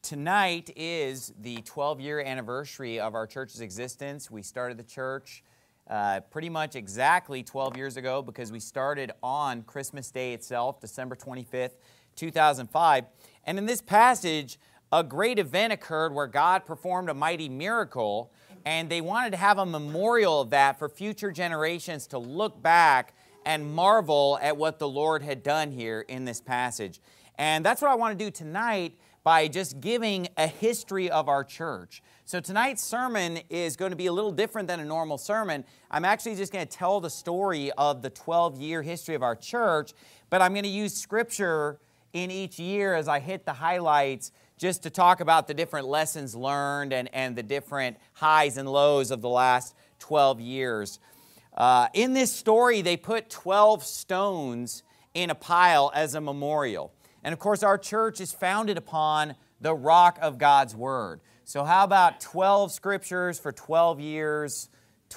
Tonight is the 12-year anniversary of our church's existence. We started the church pretty much exactly 12 years ago because we started on Christmas Day itself, December 25th, 2005. And in this passage, a great event occurred where God performed a mighty miracle, and they wanted to have a memorial of that for future generations to look back and marvel at what the Lord had done here in this passage. And that's what I want to do tonight by just giving a history of our church. So tonight's sermon is going to be a little different than a normal sermon. I'm actually just going to tell the story of the 12-year history of our church, but I'm going to use scripture in each year as I hit the highlights just to talk about the different lessons learned and the different highs and lows of the last 12 years. In this story, they put 12 stones in a pile as a memorial. And of course, our church is founded upon the rock of God's Word. So how about 12 scriptures for 12 years,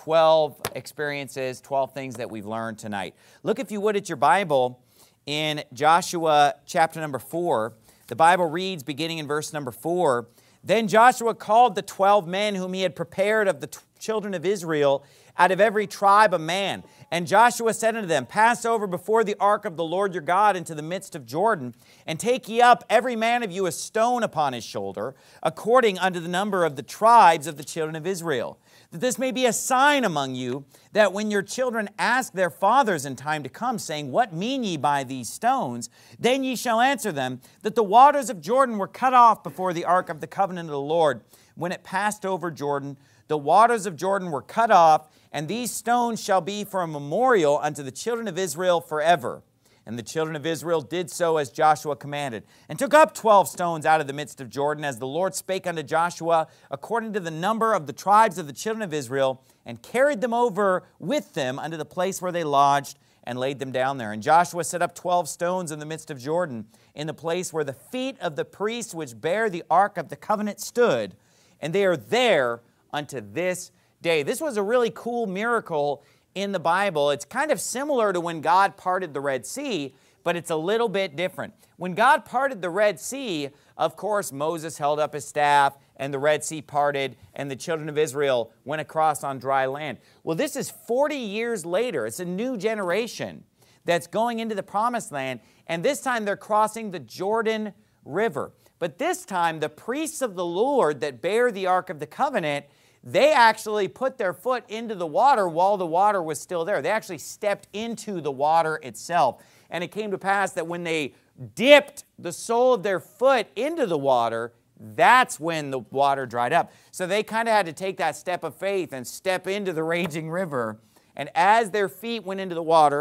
12 experiences, 12 things that we've learned tonight? Look, if you would, at your Bible in Joshua chapter number 4. The Bible reads, beginning in verse number 4, "Then Joshua called the 12 men whom he had prepared of the children of Israel out of every tribe a man. And Joshua said unto them, Pass over before the ark of the Lord your God into the midst of Jordan, and take ye up every man of you a stone upon his shoulder, according unto the number of the tribes of the children of Israel. That this may be a sign among you, that when your children ask their fathers in time to come, saying, What mean ye by these stones? Then ye shall answer them, that the waters of Jordan were cut off before the ark of the covenant of the Lord. When it passed over Jordan, the waters of Jordan were cut off, and these stones shall be for a memorial unto the children of Israel forever. And the children of Israel did so as Joshua commanded, and took up 12 stones out of the midst of Jordan, as the Lord spake unto Joshua, according to the number of the tribes of the children of Israel, and carried them over with them unto the place where they lodged, and laid them down there. And Joshua set up 12 stones in the midst of Jordan, in the place where the feet of the priests which bear the ark of the covenant stood, and they are there unto this day." This was a really cool miracle in the Bible. It's kind of similar to when God parted the Red Sea, but it's a little bit different. When God parted the Red Sea, of course, Moses held up his staff, and the Red Sea parted, and the children of Israel went across on dry land. Well, this is 40 years later. It's a new generation that's going into the Promised Land, and this time they're crossing the Jordan River. But this time, the priests of the Lord that bear the Ark of the Covenant, they actually put their foot into the water while the water was still there. They actually stepped into the water itself. And it came to pass that when they dipped the sole of their foot into the water, that's when the water dried up. So they kind of had to take that step of faith and step into the raging river. And as their feet went into the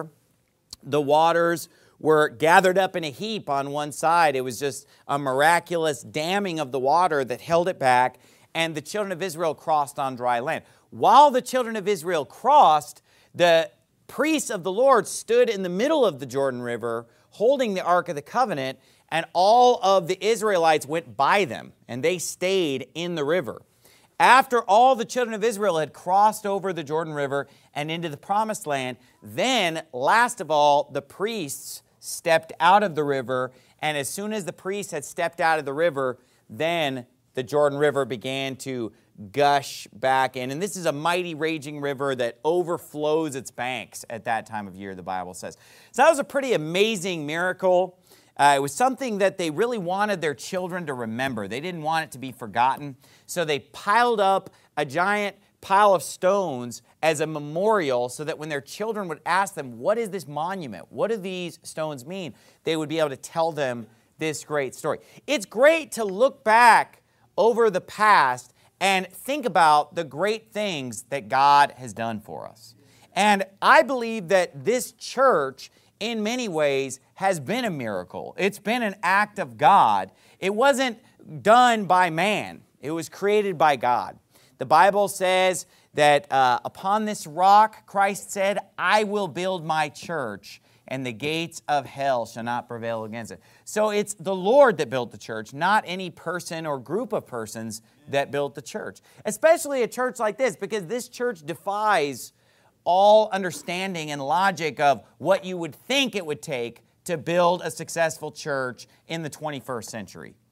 waters were gathered up in a heap on one side. It was just a miraculous damming of the water that held it back, and the children of Israel crossed on dry land. While the children of Israel crossed, the priests of the Lord stood in the middle of the Jordan River holding the Ark of the Covenant, and all of the Israelites went by them, and they stayed in the river. After all the children of Israel had crossed over the Jordan River and into the Promised Land, then, last of all, the priests stepped out of the river, and as soon as the priests had stepped out of the river, then the Jordan River began to gush back in. And this is a mighty raging river that overflows its banks at that time of year, the Bible says. So that was a pretty amazing miracle. It was something that they really wanted their children to remember. They didn't want it to be forgotten. So they piled up a giant pile of stones as a memorial so that when their children would ask them, what is this monument? What do these stones mean? They would be able to tell them this great story. It's great to look back over the past and think about the great things that God has done for us. And I believe that this church, in many ways, has been a miracle. It's been an act of God. It wasn't done by man. It was created by God. The Bible says that upon this rock, Christ said, I will build my church, and the gates of hell shall not prevail against it. So it's the Lord that built the church, not any person or group of persons that built the church. Especially a church like this, because this church defies all understanding and logic of what you would think it would take to build a successful church in the 21st century.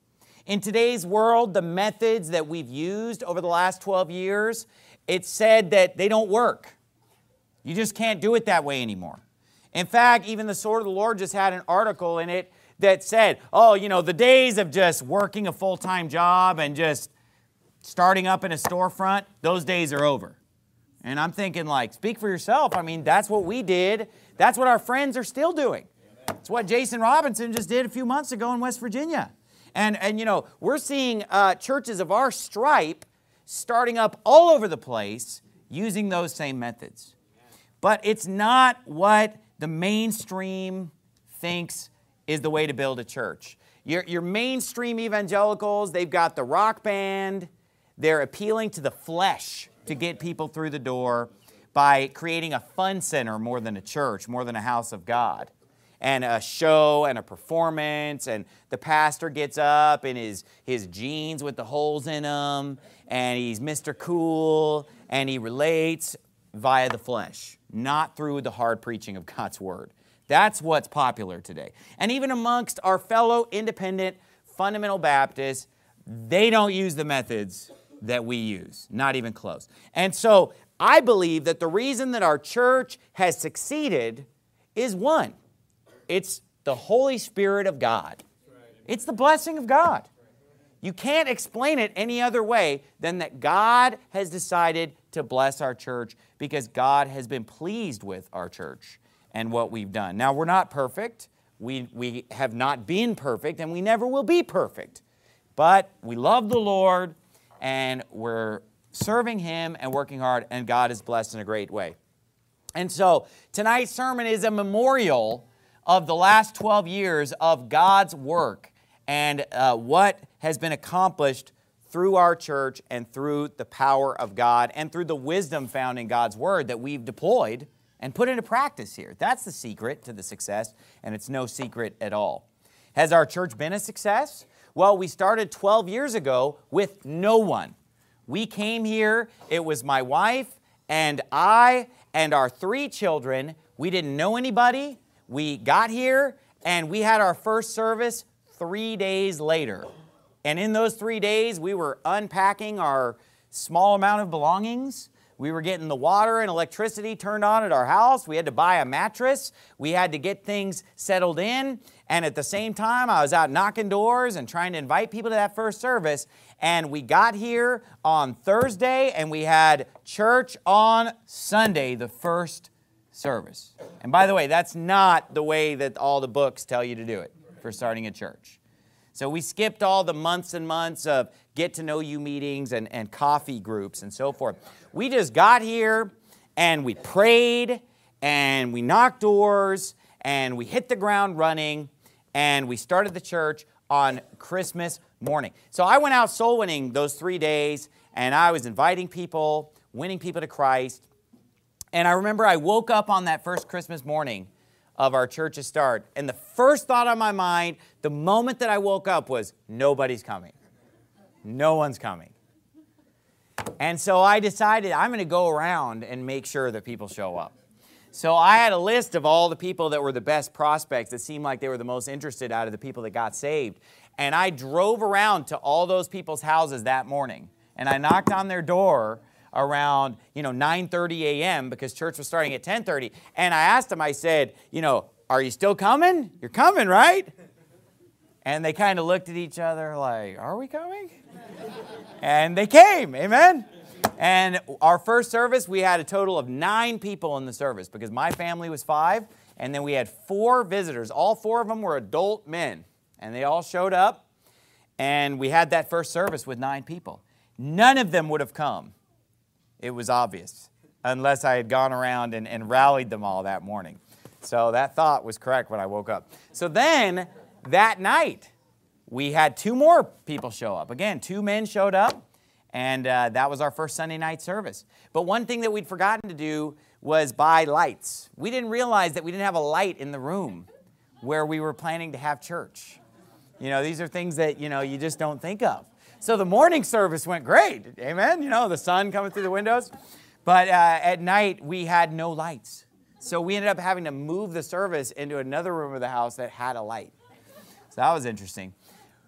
In today's world, the methods that we've used over the last 12 years, it's said that they don't work. You just can't do it that way anymore. In fact, even the Sword of the Lord just had an article in it that said, oh, the days of just working a full-time job and just starting up in a storefront, those days are over. And I'm thinking, speak for yourself. I mean, that's what we did. That's what our friends are still doing. It's what Jason Robinson just did a few months ago in West Virginia. And we're seeing churches of our stripe starting up all over the place using those same methods. But it's not what the mainstream thinks is the way to build a church. Your mainstream evangelicals, they've got the rock band. They're appealing to the flesh to get people through the door by creating a fun center more than a church, more than a house of God. And a show and a performance, and the pastor gets up in his jeans with the holes in them, and he's Mr. Cool, and he relates via the flesh, not through the hard preaching of God's Word. That's what's popular today. And even amongst our fellow independent fundamental Baptists, they don't use the methods that we use, not even close. And so I believe that the reason that our church has succeeded is one, it's the Holy Spirit of God. It's the blessing of God. You can't explain it any other way than that God has decided to bless our church because God has been pleased with our church and what we've done. Now, we're not perfect. We have not been perfect, and we never will be perfect. But we love the Lord, and we're serving Him and working hard, and God is blessed in a great way. And so tonight's sermon is a memorial of the last 12 years of God's work and what has been accomplished through our church and through the power of God and through the wisdom found in God's Word that we've deployed and put into practice here. That's the secret to the success, and it's no secret at all. Has our church been a success? Well, we started 12 years ago with no one. We came here, it was my wife and I and our 3 children. We didn't know anybody. We got here and we had our first service 3 days later. And in those 3 days, we were unpacking our small amount of belongings. We were getting the water and electricity turned on at our house. We had to buy a mattress. We had to get things settled in. And at the same time, I was out knocking doors and trying to invite people to that first service. And we got here on Thursday, and we had church on Sunday, the first service. And by the way, that's not the way that all the books tell you to do it for starting a church. So we skipped all the months and months of get-to-know-you meetings and coffee groups and so forth. We just got here, and we prayed, and we knocked doors, and we hit the ground running, and we started the church on Christmas morning. So I went out soul winning those 3 days, and I was inviting people, winning people to Christ. And I remember I woke up on that first Christmas morning of our church's start, and the first thought on my mind, the moment that I woke up, was, nobody's coming. No one's coming. And so I decided I'm going to go around and make sure that people show up. So I had a list of all the people that were the best prospects that seemed like they were the most interested out of the people that got saved. And I drove around to all those people's houses that morning. And I knocked on their door around 9:30 a.m. because church was starting at 10:30. And I asked them, I said, are you still coming? You're coming, right? And they kind of looked at each other like, are we coming? And they came, amen? And our first service, we had a total of 9 people in the service because my family was 5, and then we had 4 visitors. All 4 of them were adult men, and they all showed up, and we had that first service with 9 people. None of them would have come, it was obvious, unless I had gone around and rallied them all that morning. So that thought was correct when I woke up. So then, that night, we had 2 more people show up. Again, 2 men showed up. And that was our first Sunday night service. But one thing that we'd forgotten to do was buy lights. We didn't realize that we didn't have a light in the room where we were planning to have church. These are things that, you just don't think of. So the morning service went great. Amen? The sun coming through the windows. But at night, we had no lights. So we ended up having to move the service into another room of the house that had a light. So that was interesting.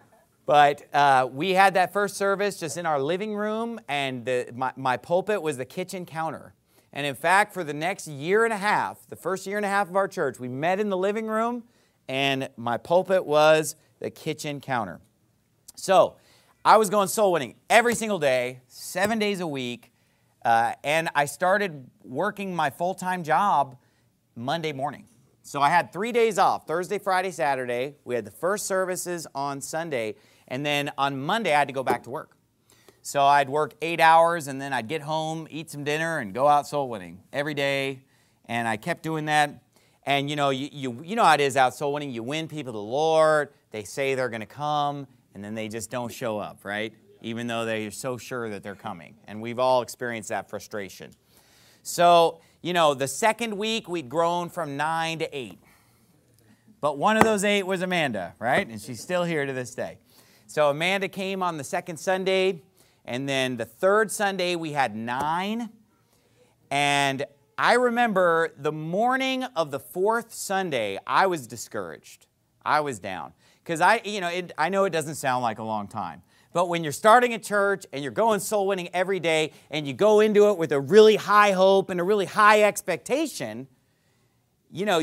But we had that first service just in our living room, and my pulpit was the kitchen counter. And in fact, for the next year and a half, the first year and a half of our church, we met in the living room, and my pulpit was the kitchen counter. So I was going soul winning every single day, 7 days a week, and I started working my full-time job Monday morning. So I had 3 days off, Thursday, Friday, Saturday. We had the first services on Sunday, and then on Monday I had to go back to work. So I'd work 8 hours, and then I'd get home, eat some dinner, and go out soul winning every day. And I kept doing that. And you know how it is out soul winning. You win people to the Lord. They say they're going to come, and then they just don't show up, right? Even though they're so sure that they're coming. And we've all experienced that frustration. So, you know, the second week we'd grown from 9 to 8. But one of those 8 was Amanda, right? And she's still here to this day. So Amanda came on the second Sunday. And then the third Sunday, we had 9. And I remember the morning of the fourth Sunday, I was discouraged. I was down. Because I know it doesn't sound like a long time. But when you're starting a church and you're going soul winning every day and you go into it with a really high hope and a really high expectation, you know,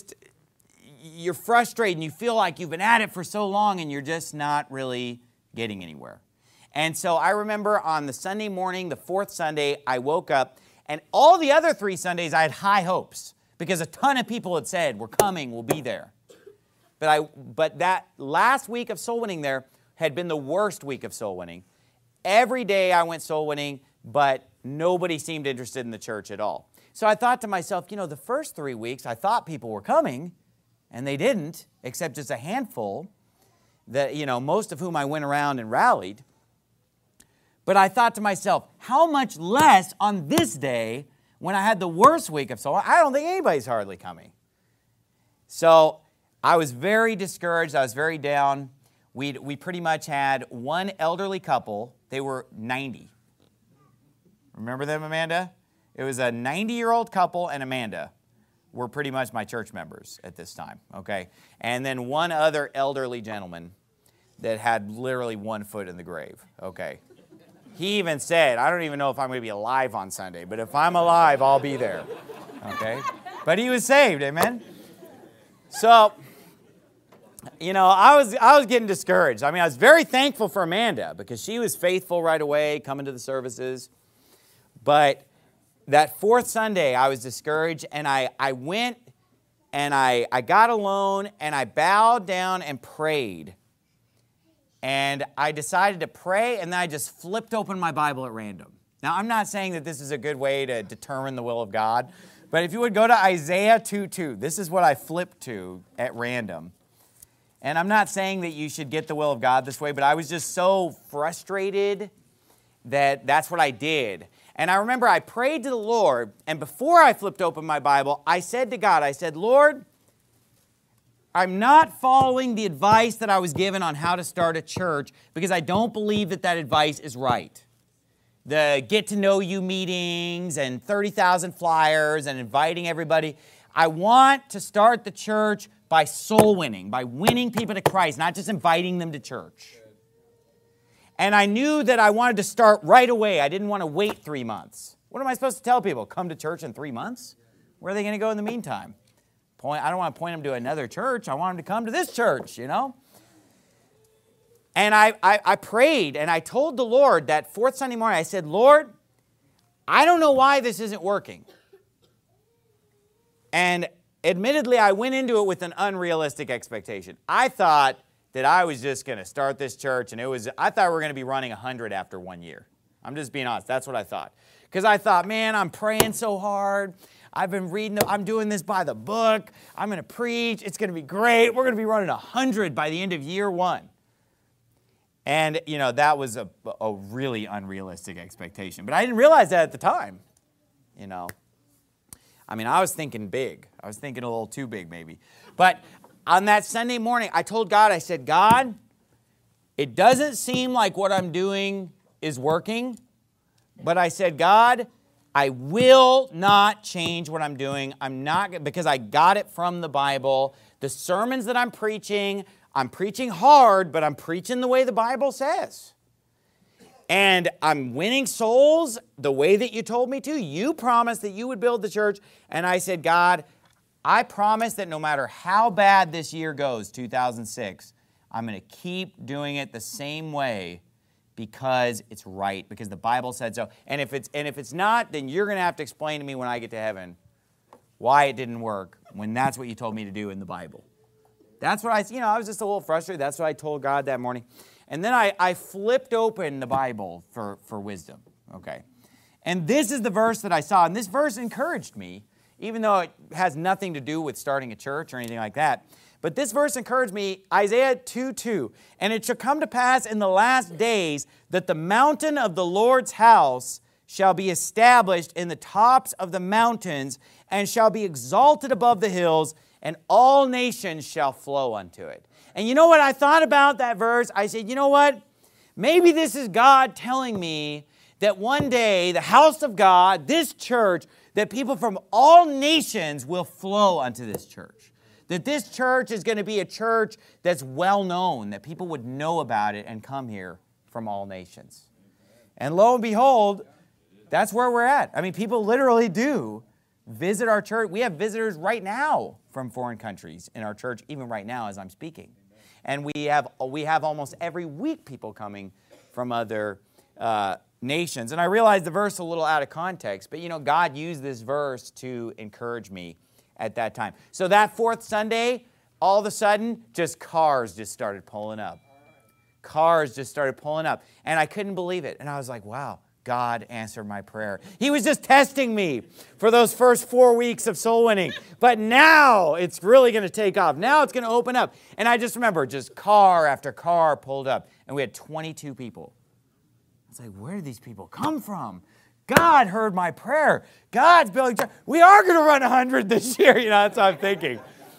you're frustrated and you feel like you've been at it for so long and you're just not really getting anywhere. And so I remember on the Sunday morning, the fourth Sunday, I woke up, and all the other 3 Sundays I had high hopes because a ton of people had said, we're coming, we'll be there. But that last week of soul winning there had been the worst week of soul winning. Every day I went soul winning, but nobody seemed interested in the church at all. So I thought to myself, you know, the first 3 weeks I thought people were coming, and they didn't, except just a handful, that, you know, most of whom I went around and rallied. But I thought to myself, how much less on this day when I had the worst week of soul? I don't think anybody's hardly coming. So I was very discouraged. I was very down. We pretty much had one elderly couple. They were 90. Remember them, Amanda? It was a 90-year-old couple, and Amanda were pretty much my church members at this time, okay? And then one other elderly gentleman that had literally 1 foot in the grave, okay? He even said, I don't even know if I'm going to be alive on Sunday, but if I'm alive, I'll be there. Okay? But he was saved, amen? So, you know, I was getting discouraged. I mean, I was very thankful for Amanda because she was faithful right away, coming to the services. But that fourth Sunday, I was discouraged, and I went and I got alone, and I bowed down and prayed. And I decided to pray, and then I just flipped open my Bible at random. Now, I'm not saying that this is a good way to determine the will of God, but if you would go to Isaiah 2:2, this is what I flipped to at random. And I'm not saying that you should get the will of God this way, but I was just so frustrated that that's what I did. And I remember I prayed to the Lord, and before I flipped open my Bible, I said to God, I said, Lord, I'm not following the advice that I was given on how to start a church because I don't believe that that advice is right. The get-to-know-you meetings and 30,000 flyers and inviting everybody. I want to start the church by soul winning, by winning people to Christ, not just inviting them to church. And I knew that I wanted to start right away. I didn't want to wait 3 months. What am I supposed to tell people? Come to church in 3 months? Where are they going to go in the meantime? I don't want to point them to another church. I want them to come to this church, you know. And I prayed, and I told the Lord that fourth Sunday morning, I said, Lord, I don't know why this isn't working. And admittedly, I went into it with an unrealistic expectation. I thought that I was just going to start this church, and I thought we were going to be running 100 after 1 year. I'm just being honest. That's what I thought. Because I thought, man, I'm praying so hard. I've been reading, I'm doing this by the book. I'm going to preach. It's going to be great. We're going to be running 100 by the end of year 1. And, you know, that was a really unrealistic expectation. But I didn't realize that at the time, you know. I mean, I was thinking big. I was thinking a little too big, maybe. But on that Sunday morning, I told God, I said, God, it doesn't seem like what I'm doing is working. But I said, God, I will not change what I'm doing. I'm not, because I got it from the Bible. The sermons that I'm preaching I'm preaching hard, but I'm preaching the way the Bible says. And I'm winning souls the way that you told me to. You promised that you would build the church. And I said, God, I promise that no matter how bad this year goes, 2006, I'm going to keep doing it the same way because it's right, because the Bible said so. And if it's not, then you're going to have to explain to me when I get to heaven why it didn't work when that's what you told me to do in the Bible. That's what I was just a little frustrated. That's what I told God that morning. And then I flipped open the Bible for wisdom, okay? And this is the verse that I saw, and this verse encouraged me, even though it has nothing to do with starting a church or anything like that. But this verse encouraged me, Isaiah 2:2. And it shall come to pass in the last days that the mountain of the Lord's house shall be established in the tops of the mountains and shall be exalted above the hills, and all nations shall flow unto it. And you know what I thought about that verse? I said, you know what? Maybe this is God telling me that one day the house of God, this church, that people from all nations will flow unto this church. That this church is going to be a church that's well known, that people would know about it and come here from all nations. And lo and behold, that's where we're at. I mean, people literally do visit our church. We have visitors right now from foreign countries in our church, even right now as I'm speaking. And we have almost every week people coming from other nations. And I realize the verse is a little out of context, but God used this verse to encourage me at that time. So that fourth Sunday, all of a sudden, cars just started pulling up. Cars just started pulling up. And I couldn't believe it. And I was like, wow, God answered my prayer. He was just testing me for those first 4 weeks of soul winning. But now it's really going to take off. Now it's going to open up. And I just remember car after car pulled up. And we had 22 people. I was like, where did these people come from? God heard my prayer. God's building church. We are going to run 100 this year. That's what I'm thinking.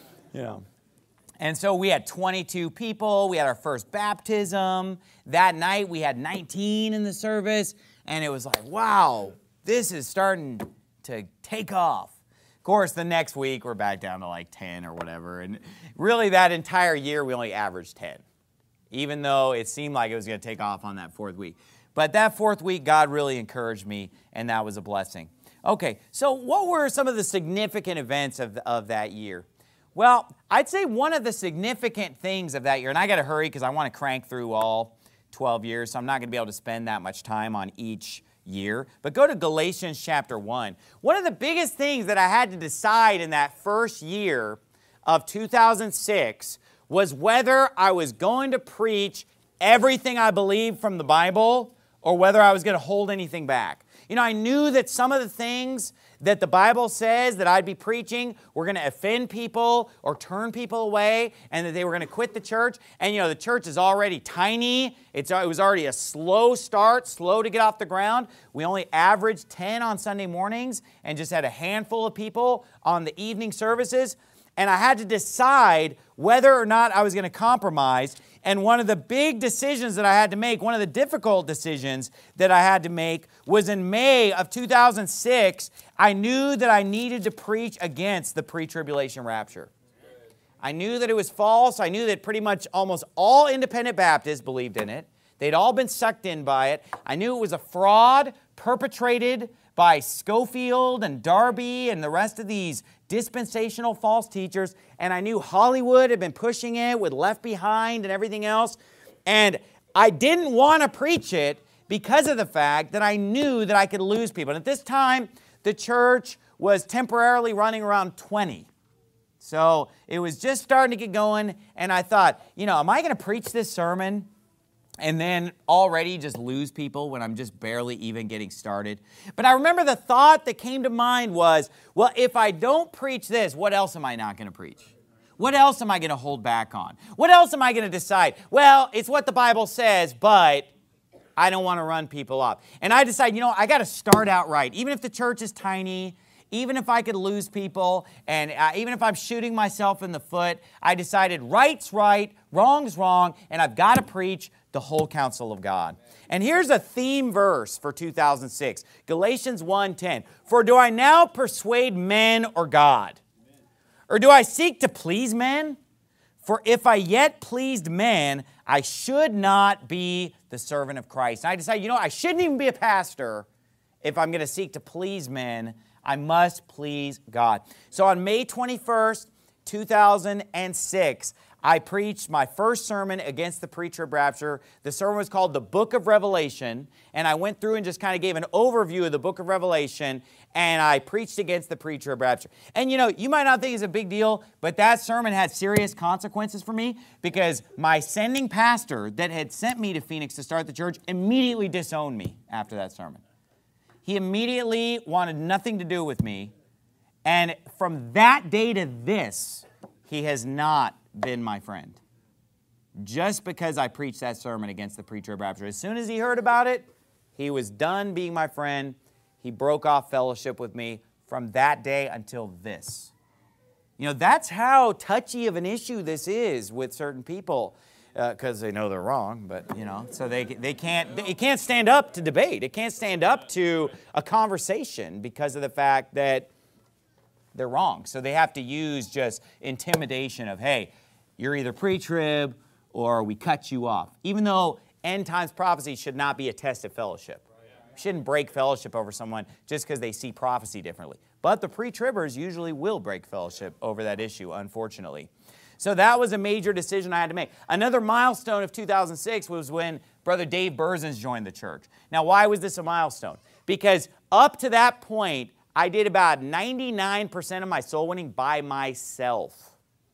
And so we had 22 people. We had our first baptism. That night we had 19 in the service. And it was like, wow, this is starting to take off. Of course, the next week we're back down to like 10 or whatever. And really that entire year we only averaged 10, even though it seemed like it was going to take off on that fourth week. But that fourth week, God really encouraged me, and that was a blessing. Okay, so what were some of the significant events of that year? Well, I'd say one of the significant things of that year, and I got to hurry because I want to crank through all 12 years, so I'm not going to be able to spend that much time on each year. But go to Galatians chapter 1. One of the biggest things that I had to decide in that first year of 2006 was whether I was going to preach everything I believed from the Bible or whether I was going to hold anything back. I knew that some of the things that the Bible says that I'd be preaching were going to offend people or turn people away, and that they were going to quit the church. And the church is already tiny. It was already a slow start, slow to get off the ground. We only averaged 10 on Sunday mornings and just had a handful of people on the evening services. And I had to decide whether or not I was going to compromise. And one of the big decisions that I had to make, one of the difficult decisions that I had to make, was in May of 2006, I knew that I needed to preach against the pre-tribulation rapture. I knew that it was false. I knew that pretty much almost all independent Baptists believed in it. They'd all been sucked in by it. I knew it was a fraud perpetrated by Schofield and Darby and the rest of these dispensational false teachers. And I knew Hollywood had been pushing it with Left Behind and everything else. And I didn't want to preach it because of the fact that I knew that I could lose people. And at this time, the church was temporarily running around 20. So it was just starting to get going. And I thought, am I going to preach this sermon and then already just lose people when I'm just barely even getting started? But I remember the thought that came to mind was, well, if I don't preach this, what else am I not going to preach? What else am I going to hold back on? What else am I going to decide? Well, it's what the Bible says, but I don't want to run people off. And I decided, I got to start out right. Even if the church is tiny, even if I could lose people, and even if I'm shooting myself in the foot, I decided right's right, wrong's wrong, and I've got to preach the whole counsel of God. And here's a theme verse for 2006, Galatians 1:10. For do I now persuade men or God? Or do I seek to please men? For if I yet pleased men, I should not be the servant of Christ. And I decided, I shouldn't even be a pastor if I'm going to seek to please men. I must please God. So on May 21st, 2006, I preached my first sermon against the pre-trib rapture. The sermon was called The Book of Revelation, and I went through and just kind of gave an overview of the Book of Revelation, and I preached against the pre-trib rapture. And you might not think it's a big deal, but that sermon had serious consequences for me because my sending pastor that had sent me to Phoenix to start the church immediately disowned me after that sermon. He immediately wanted nothing to do with me, and from that day to this, he has not been my friend. Just because I preached that sermon against the pre-trib rapture. As soon as he heard about it, he was done being my friend. He broke off fellowship with me from that day until this. That's how touchy of an issue this is with certain people, because they know they're wrong, but, so it can't stand up to debate. It can't stand up to a conversation because of the fact that they're wrong. So they have to use just intimidation of, hey, you're either pre-trib or we cut you off. Even though end times prophecy should not be a test of fellowship. You shouldn't break fellowship over someone just because they see prophecy differently. But the pre-tribbers usually will break fellowship over that issue, unfortunately. So that was a major decision I had to make. Another milestone of 2006 was when Brother Dave Berzins joined the church. Now, why was this a milestone? Because up to that point, I did about 99% of my soul winning by myself.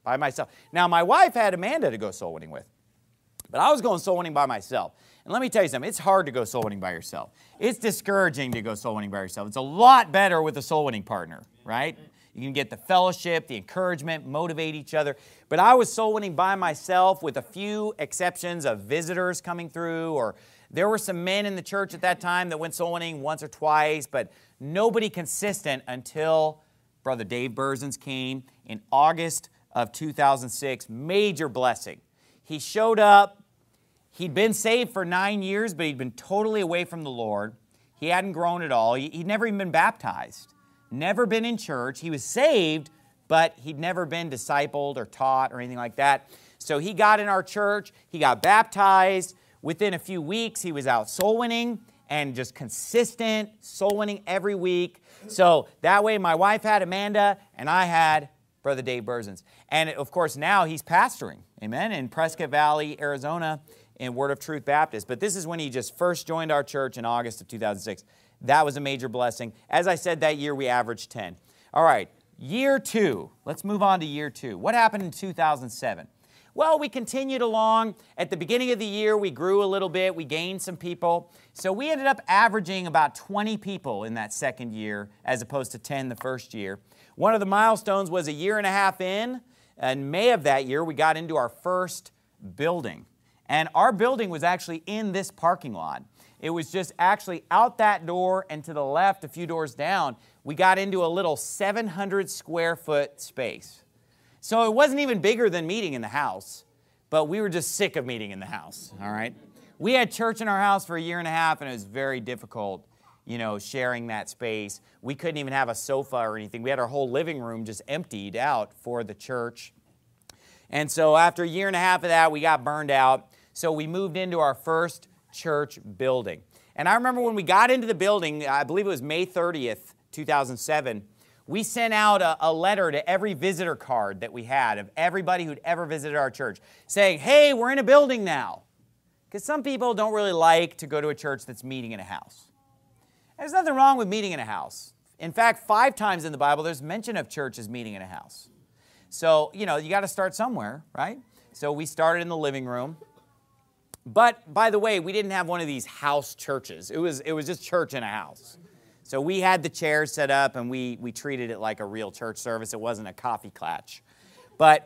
Now, my wife had Amanda to go soul winning with, but I was going soul winning by myself. And let me tell you something, it's hard to go soul winning by yourself. It's discouraging to go soul winning by yourself. It's a lot better with a soul winning partner, right? You can get the fellowship, the encouragement, motivate each other. But I was soul winning by myself with a few exceptions of visitors coming through, or there were some men in the church at that time that went soul winning once or twice, but nobody consistent until Brother Dave Berzins came in August of 2006. Major blessing. He showed up. He'd been saved for 9 years, but he'd been totally away from the Lord. He hadn't grown at all. He'd never even been baptized. Never been in church. He was saved, but he'd never been discipled or taught or anything like that. So he got in our church. He got baptized. Within a few weeks, he was out soul winning and just consistent soul winning every week. So that way, my wife had Amanda, and I had Brother Dave Berzins. And of course, now he's pastoring, amen, in Prescott Valley, Arizona, in Word of Truth Baptist. But this is when he just first joined our church in August of 2006. That was a major blessing. As I said, that year we averaged 10. All right, year 2. Let's move on to year 2. What happened in 2007? Well, we continued along. At the beginning of the year, we grew a little bit. We gained some people. So we ended up averaging about 20 people in that second year as opposed to 10 the first year. One of the milestones was a year and a half in May of that year, we got into our first building. And our building was actually in this parking lot. It was just actually out that door and to the left, a few doors down, we got into a little 700 square foot space. So it wasn't even bigger than meeting in the house, but we were just sick of meeting in the house, all right? We had church in our house for a year and a half, and it was very difficult, sharing that space. We couldn't even have a sofa or anything. We had our whole living room just emptied out for the church. And so after a year and a half of that, we got burned out. So we moved into our first church building. And I remember when we got into the building, I believe it was May 30th, 2007, we sent out a letter to every visitor card that we had of everybody who'd ever visited our church saying, hey, we're in a building now. Because some people don't really like to go to a church that's meeting in a house. There's nothing wrong with meeting in a house. In fact, 5 times in the Bible, there's mention of churches meeting in a house. So, you got to start somewhere, right? So we started in the living room. But, by the way, we didn't have one of these house churches. It was just church in a house. So we had the chairs set up, and we treated it like a real church service. It wasn't a coffee klatch. But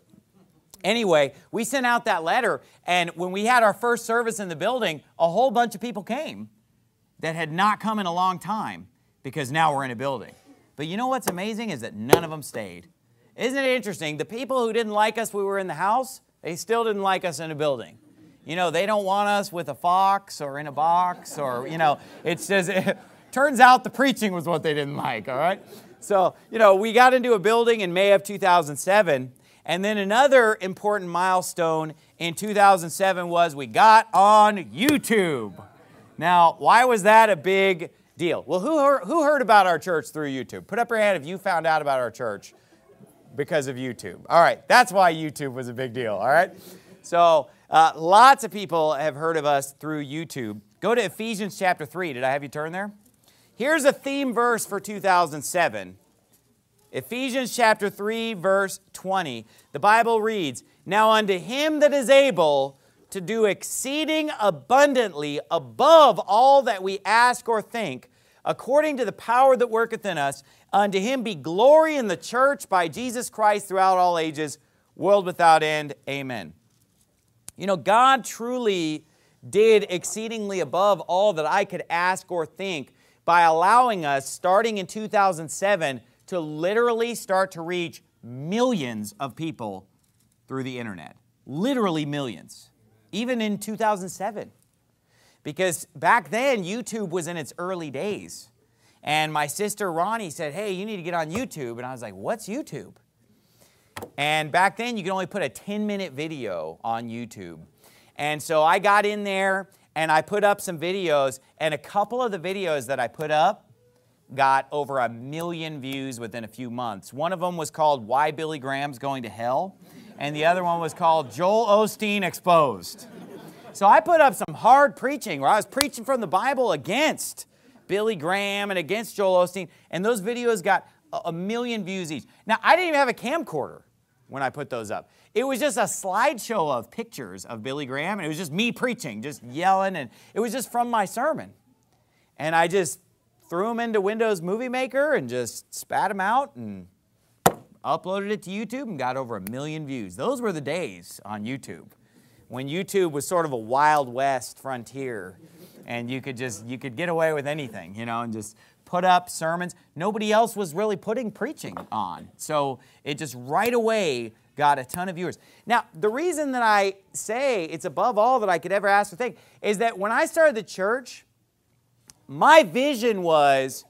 anyway, we sent out that letter, and when we had our first service in the building, a whole bunch of people came that had not come in a long time because now we're in a building. But you know what's amazing is that none of them stayed. Isn't it interesting? The people who didn't like us when we were in the house, they still didn't like us in a building. They don't want us with a fox or in a box or, it's just, it turns out the preaching was what they didn't like, all right? So, we got into a building in May of 2007, And then another important milestone in 2007 was we got on YouTube. Now, why was that a big deal? Well, who heard about our church through YouTube? Put up your hand if you found out about our church because of YouTube. All right, that's why YouTube was a big deal, all right? So lots of people have heard of us through YouTube. Go to Ephesians chapter 3. Did I have you turn there? Here's a theme verse for 2007. Ephesians chapter 3, verse 20. The Bible reads, "Now unto him that is able to do exceeding abundantly above all that we ask or think, according to the power that worketh in us, unto him be glory in the church by Jesus Christ throughout all ages, world without end. Amen." You know, God truly did exceedingly above all that I could ask or think by allowing us, starting in 2007, to literally start to reach millions of people through the internet. Literally millions. Even in 2007. Because back then, YouTube was in its early days. And my sister Ronnie said, "Hey, you need to get on YouTube." And I was like, "What's YouTube?" And back then, you could only put a 10-minute video on YouTube. And so I got in there and I put up some videos. And a couple of the videos that I put up got over 1 million views within a few months. One of them was called "Why Billy Graham's Going to Hell," and the other one was called "Joel Osteen Exposed." So I put up some hard preaching where I was preaching from the Bible against Billy Graham and against Joel Osteen, and those videos got 1 million views each. Now, I didn't even have a camcorder when I put those up. It was just a slideshow of pictures of Billy Graham, and it was just me preaching, just yelling, and it was just from my sermon. And I just threw them into Windows Movie Maker and just spat them out and uploaded it to YouTube and got over 1 million views. Those were the days on YouTube when YouTube was sort of a Wild West frontier and you could get away with anything, you know, and just put up sermons. Nobody else was really putting preaching on. So it just right away got a ton of viewers. Now, the reason that I say it's above all that I could ever ask or think is that when I started the church, my vision was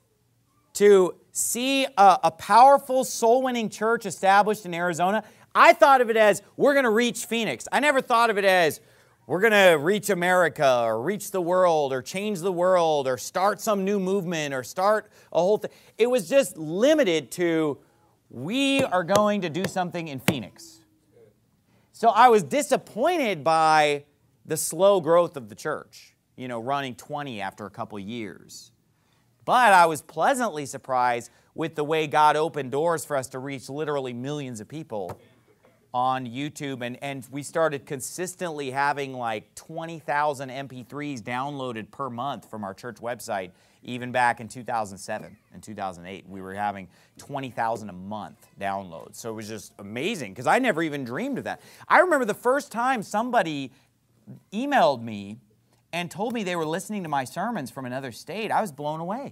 to see a powerful soul-winning church established in Arizona. I thought of it as, we're going to reach Phoenix. I never thought of it as, we're going to reach America or reach the world or change the world or start some new movement or start a whole thing. It was just limited to, we are going to do something in Phoenix. So I was disappointed by the slow growth of the church, you know, running 20 after a couple years. But I was pleasantly surprised with the way God opened doors for us to reach literally millions of people on YouTube. And we started consistently having like 20,000 MP3s downloaded per month from our church website. Even back in 2007 and 2008, we were having 20,000 a month downloads. So it was just amazing because I never even dreamed of that. I remember the first time somebody emailed me and told me they were listening to my sermons from another state. I was blown away.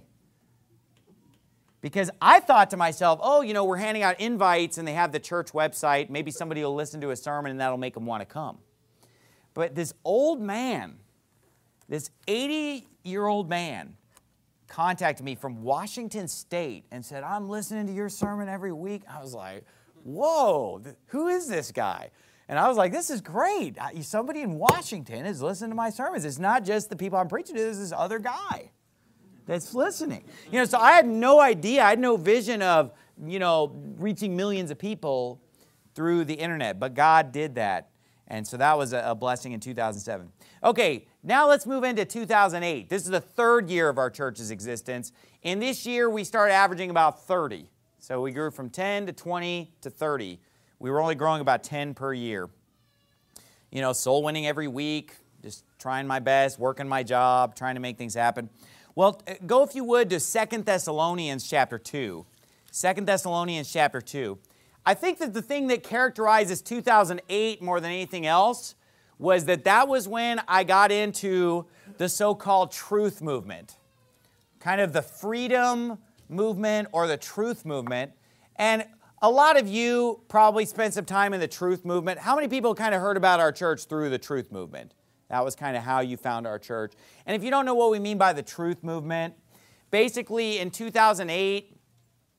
Because I thought to myself, oh, you know, we're handing out invites and they have the church website. Maybe somebody will listen to a sermon and that'll make them want to come. But this old man, this 80-year-old man, contacted me from Washington State and said, "I'm listening to your sermon every week." I was like, whoa, who is this guy? And I was like, this is great. Somebody in Washington is listening to my sermons. It's not just the people I'm preaching to. This is this other guy that's listening. You know, so I had no idea. I had no vision of, you know, reaching millions of people through the internet. But God did that. And so that was a blessing in 2007. Okay, now let's move into 2008. This is the third year of our church's existence. In this year, we started averaging about 30. So we grew from 10 to 20 to 30. We were only growing about 10 per year. You know, soul winning every week, just trying my best, working my job, trying to make things happen. Well, go if you would to 2 Thessalonians chapter 2. 2 Thessalonians chapter 2. I think that the thing that characterizes 2008 more than anything else was that was when I got into the so-called truth movement. Kind of the freedom movement or the truth movement. And a lot of you probably spent some time in the truth movement. How many people kind of heard about our church through the truth movement? That was kind of how you found our church. And if you don't know what we mean by the truth movement, basically in 2008,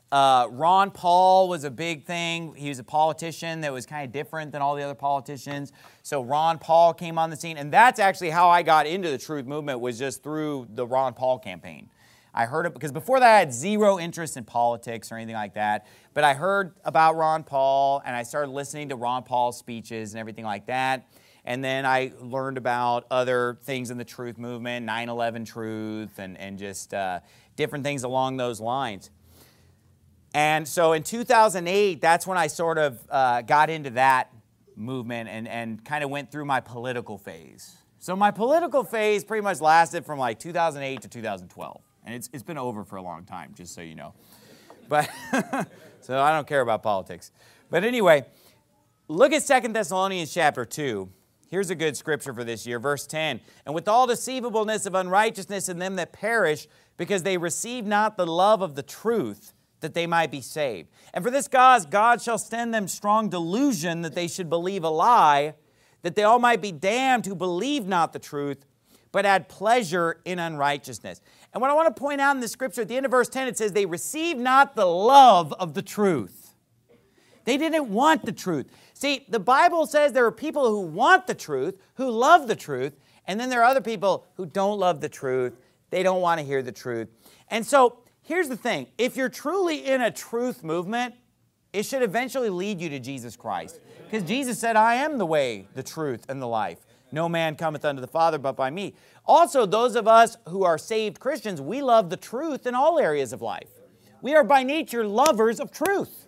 Ron Paul was a big thing. He was a politician that was kind of different than all the other politicians. So Ron Paul came on the scene. And that's actually how I got into the Truth Movement, was just through the Ron Paul campaign. I heard it because before that I had zero interest in politics or anything like that. But I heard about Ron Paul, and I started listening to Ron Paul's speeches and everything like that. And then I learned about other things in the Truth Movement, 9/11 Truth, and just different things along those lines. And so in 2008, that's when I sort of got into that movement and kind of went through my political phase. So my political phase pretty much lasted from like 2008 to 2012. And it's been over for a long time, just so you know. But so I don't care about politics. But anyway, look at 2 Thessalonians chapter 2. Here's a good scripture for this year, verse 10. And with all deceivableness of unrighteousness in them that perish, because they receive not the love of the truth, that they might be saved. And for this cause God shall send them strong delusion, that they should believe a lie, that they all might be damned who believe not the truth, but had pleasure in unrighteousness. And what I want to point out in the scripture, at the end of verse 10, it says, they receive not the love of the truth. They didn't want the truth. See, the Bible says there are people who want the truth, who love the truth, and then there are other people who don't love the truth. They don't want to hear the truth. And so, here's the thing. If you're truly in a truth movement, it should eventually lead you to Jesus Christ. Because Jesus said, I am the way, the truth, and the life. No man cometh unto the Father but by me. Also, those of us who are saved Christians, we love the truth in all areas of life. We are by nature lovers of truth.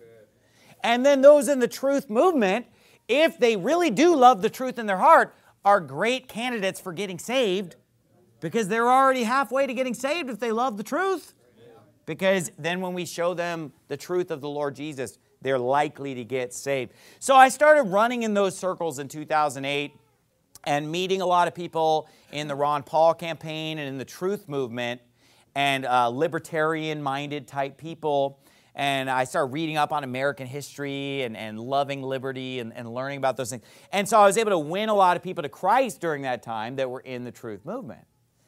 And then those in the truth movement, if they really do love the truth in their heart, are great candidates for getting saved, because they're already halfway to getting saved if they love the truth. Because then when we show them the truth of the Lord Jesus, they're likely to get saved. So I started running in those circles in 2008 and meeting a lot of people in the Ron Paul campaign and in the truth movement, and libertarian-minded type people. And I started reading up on American history and loving liberty and learning about those things. And so I was able to win a lot of people to Christ during that time that were in the truth movement.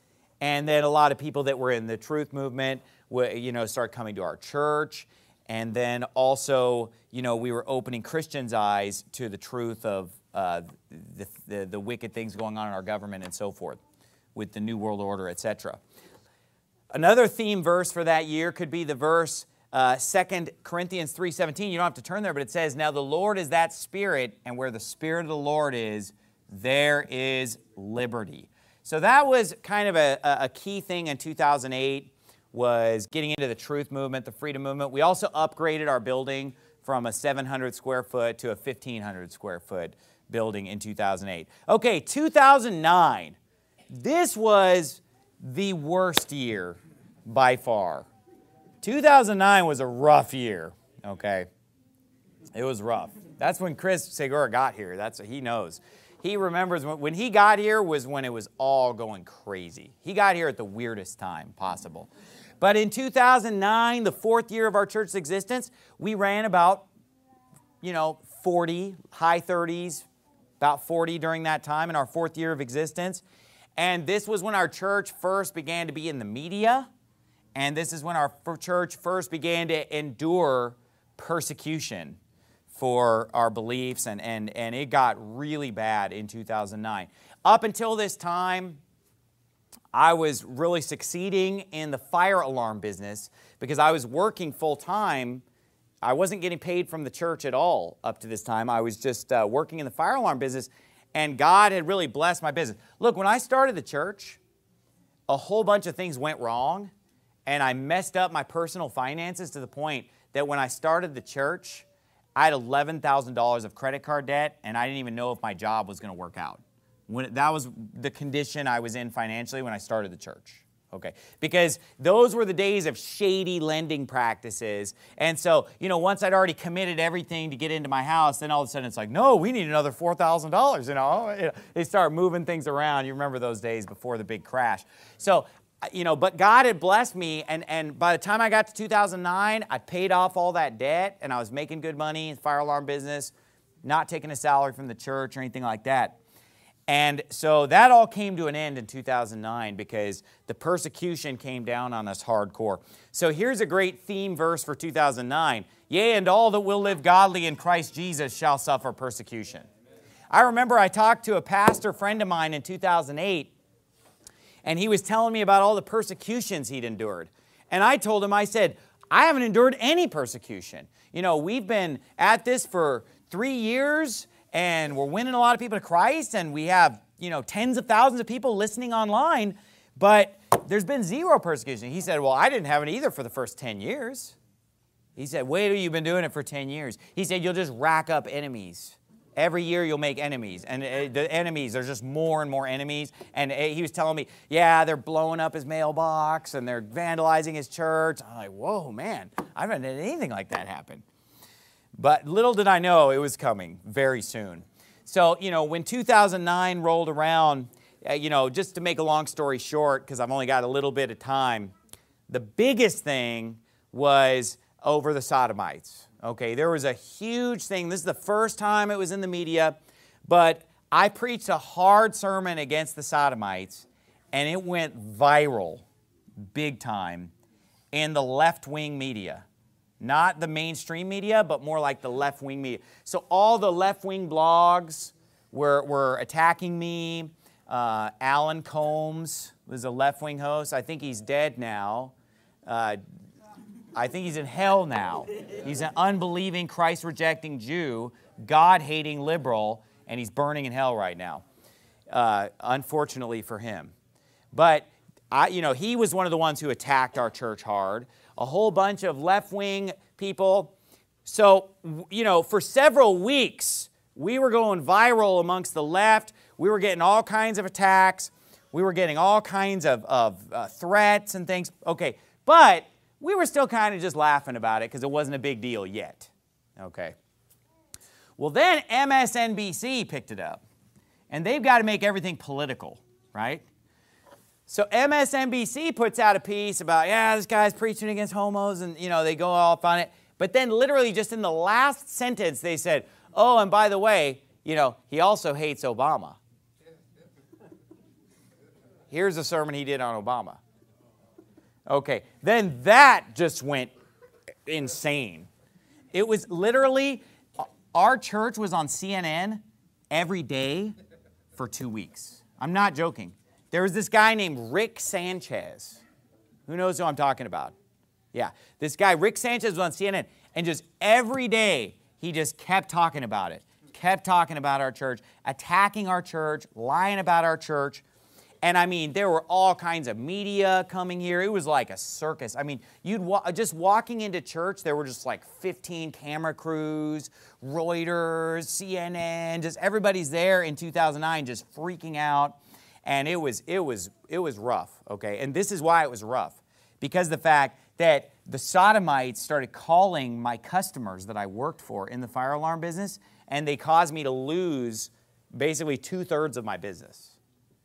And then a lot of people that were in the truth movement started coming to our church. And then also, we were opening Christians' eyes to the truth of the wicked things going on in our government and so forth with the New World Order, etc. Another theme verse for that year could be the verse 2 Corinthians 3:17. You don't have to turn there, but it says, now the Lord is that Spirit, and where the Spirit of the Lord is, there is liberty. So that was kind of a key thing in 2008, was getting into the truth movement, the freedom movement. We also upgraded our building from a 700 square foot to a 1,500 square foot building in 2008. Okay, 2009. This was the worst year by far. 2009 was a rough year, okay? It was rough. That's when Chris Segura got here. That's what he knows. He remembers when he got here was when it was all going crazy. He got here at the weirdest time possible. But in 2009, the fourth year of our church's existence, we ran about, 40, high 30s, about 40 during that time in our fourth year of existence. And this was when our church first began to be in the media. And this is when our church first began to endure persecution for our beliefs, and it got really bad in 2009. Up until this time, I was really succeeding in the fire alarm business because I was working full-time. I wasn't getting paid from the church at all up to this time. I was just working in the fire alarm business, and God had really blessed my business. Look, when I started the church, a whole bunch of things went wrong, and I messed up my personal finances to the point that when I started the church, I had $11,000 of credit card debt, and I didn't even know if my job was going to work out. That was the condition I was in financially when I started the church. Okay, because those were the days of shady lending practices. And so, once I'd already committed everything to get into my house, then all of a sudden it's like, no, we need another $4,000, They start moving things around. You remember those days before the big crash. So, but God had blessed me, and by the time I got to 2009, I paid off all that debt, and I was making good money in the fire alarm business, not taking a salary from the church or anything like that. And so that all came to an end in 2009 because the persecution came down on us hardcore. So here's a great theme verse for 2009. Yea, and all that will live godly in Christ Jesus shall suffer persecution. I remember I talked to a pastor friend of mine in 2008, and he was telling me about all the persecutions he'd endured. And I told him, I said, I haven't endured any persecution. You know, we've been at this for 3 years, and we're winning a lot of people to Christ, and we have, you know, tens of thousands of people listening online, but there's been zero persecution. He said, well, I didn't have it either for the first 10 years. He said, wait till you've been doing it for 10 years. He said, you'll just rack up enemies. Every year you'll make enemies, and the enemies, there's just more and more enemies. And he was telling me, yeah, they're blowing up his mailbox, and they're vandalizing his church. I'm like, whoa, man, I haven't had anything like that happen. But little did I know it was coming very soon. So, you know, when 2009 rolled around, you know, just to make a long story short, because I've only got a little bit of time, the biggest thing was over the Sodomites. Okay, there was a huge thing. This is the first time it was in the media, but I preached a hard sermon against the Sodomites, and it went viral big time in the left-wing media. Not the mainstream media, but more like the left-wing media. So all the left-wing blogs were attacking me. Alan Combs was a left-wing host. I think he's dead now. I think he's in hell now. He's an unbelieving, Christ-rejecting Jew, God-hating liberal, and he's burning in hell right now, unfortunately for him. But you know, he was one of the ones who attacked our church hard. A whole bunch of left-wing people. So, you know, for several weeks, we were going viral amongst the left. We were getting all kinds of attacks. We were getting all kinds of threats and things. Okay, but we were still kind of just laughing about it because it wasn't a big deal yet. Okay. Well, then MSNBC picked it up. And they've got to make everything political, right? So MSNBC puts out a piece about, yeah, this guy's preaching against homos, and, you know, they go off on it. But then literally just in the last sentence, they said, oh, and by the way, you know, he also hates Obama. Here's a sermon he did on Obama. Okay, then that just went insane. It was literally, our church was on CNN every day for 2 weeks. I'm not joking. There was this guy named Rick Sanchez. Who knows who I'm talking about? Yeah, this guy, Rick Sanchez, was on CNN, and just every day, he just kept talking about it, kept talking about our church, attacking our church, lying about our church. And I mean, there were all kinds of media coming here. It was like a circus. I mean, just walking into church, there were just like 15 camera crews, Reuters, CNN, just everybody's there in 2009 just freaking out. And it was rough, okay? And this is why it was rough. Because the fact that the Sodomites started calling my customers that I worked for in the fire alarm business, and they caused me to lose basically 2/3 of my business.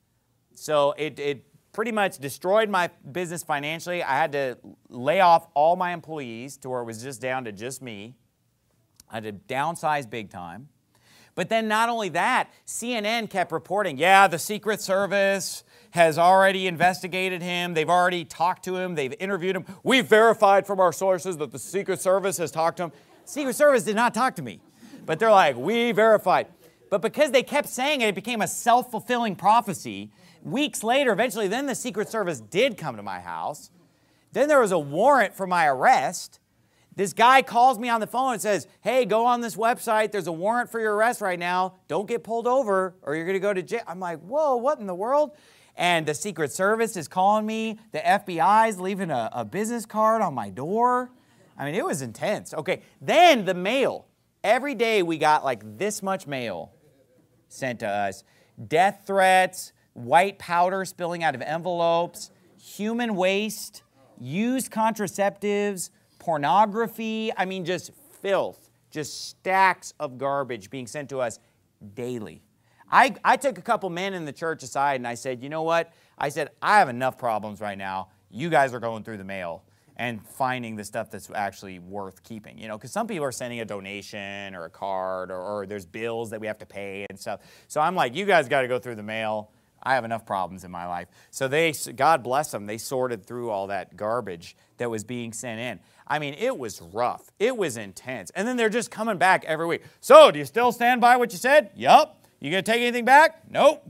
So it pretty much destroyed my business financially. I had to lay off all my employees to where it was just down to just me. I had to downsize big time. But then not only that, CNN kept reporting, yeah, the Secret Service has already investigated him. They've already talked to him. They've interviewed him. We've verified from our sources that the Secret Service has talked to him. Secret Service did not talk to me. But they're like, we verified. But because they kept saying it, it became a self-fulfilling prophecy. Weeks later, eventually, then the Secret Service did come to my house. Then there was a warrant for my arrest. This guy calls me on the phone and says, hey, go on this website. There's a warrant for your arrest right now. Don't get pulled over or you're going to go to jail. I'm like, whoa, what in the world? And the Secret Service is calling me. The FBI's leaving a business card on my door. I mean, it was intense. Okay, then the mail. Every day we got like this much mail sent to us. Death threats, white powder spilling out of envelopes, human waste, used contraceptives, pornography, I mean just filth, just stacks of garbage being sent to us daily. I took a couple men in the church aside and I said, you know what? I said, I have enough problems right now. You guys are going through the mail. and finding the stuff that's actually worth keeping. You know, because some people are sending a donation or a card, or there's bills that we have to pay and stuff. So I'm like, you guys got to go through the mail. I have enough problems in my life. So God bless them, they sorted through all that garbage that was being sent in. I mean, it was rough. It was intense. And then they're just coming back every week. So, do you still stand by what you said? Yup. You going to take anything back? Nope.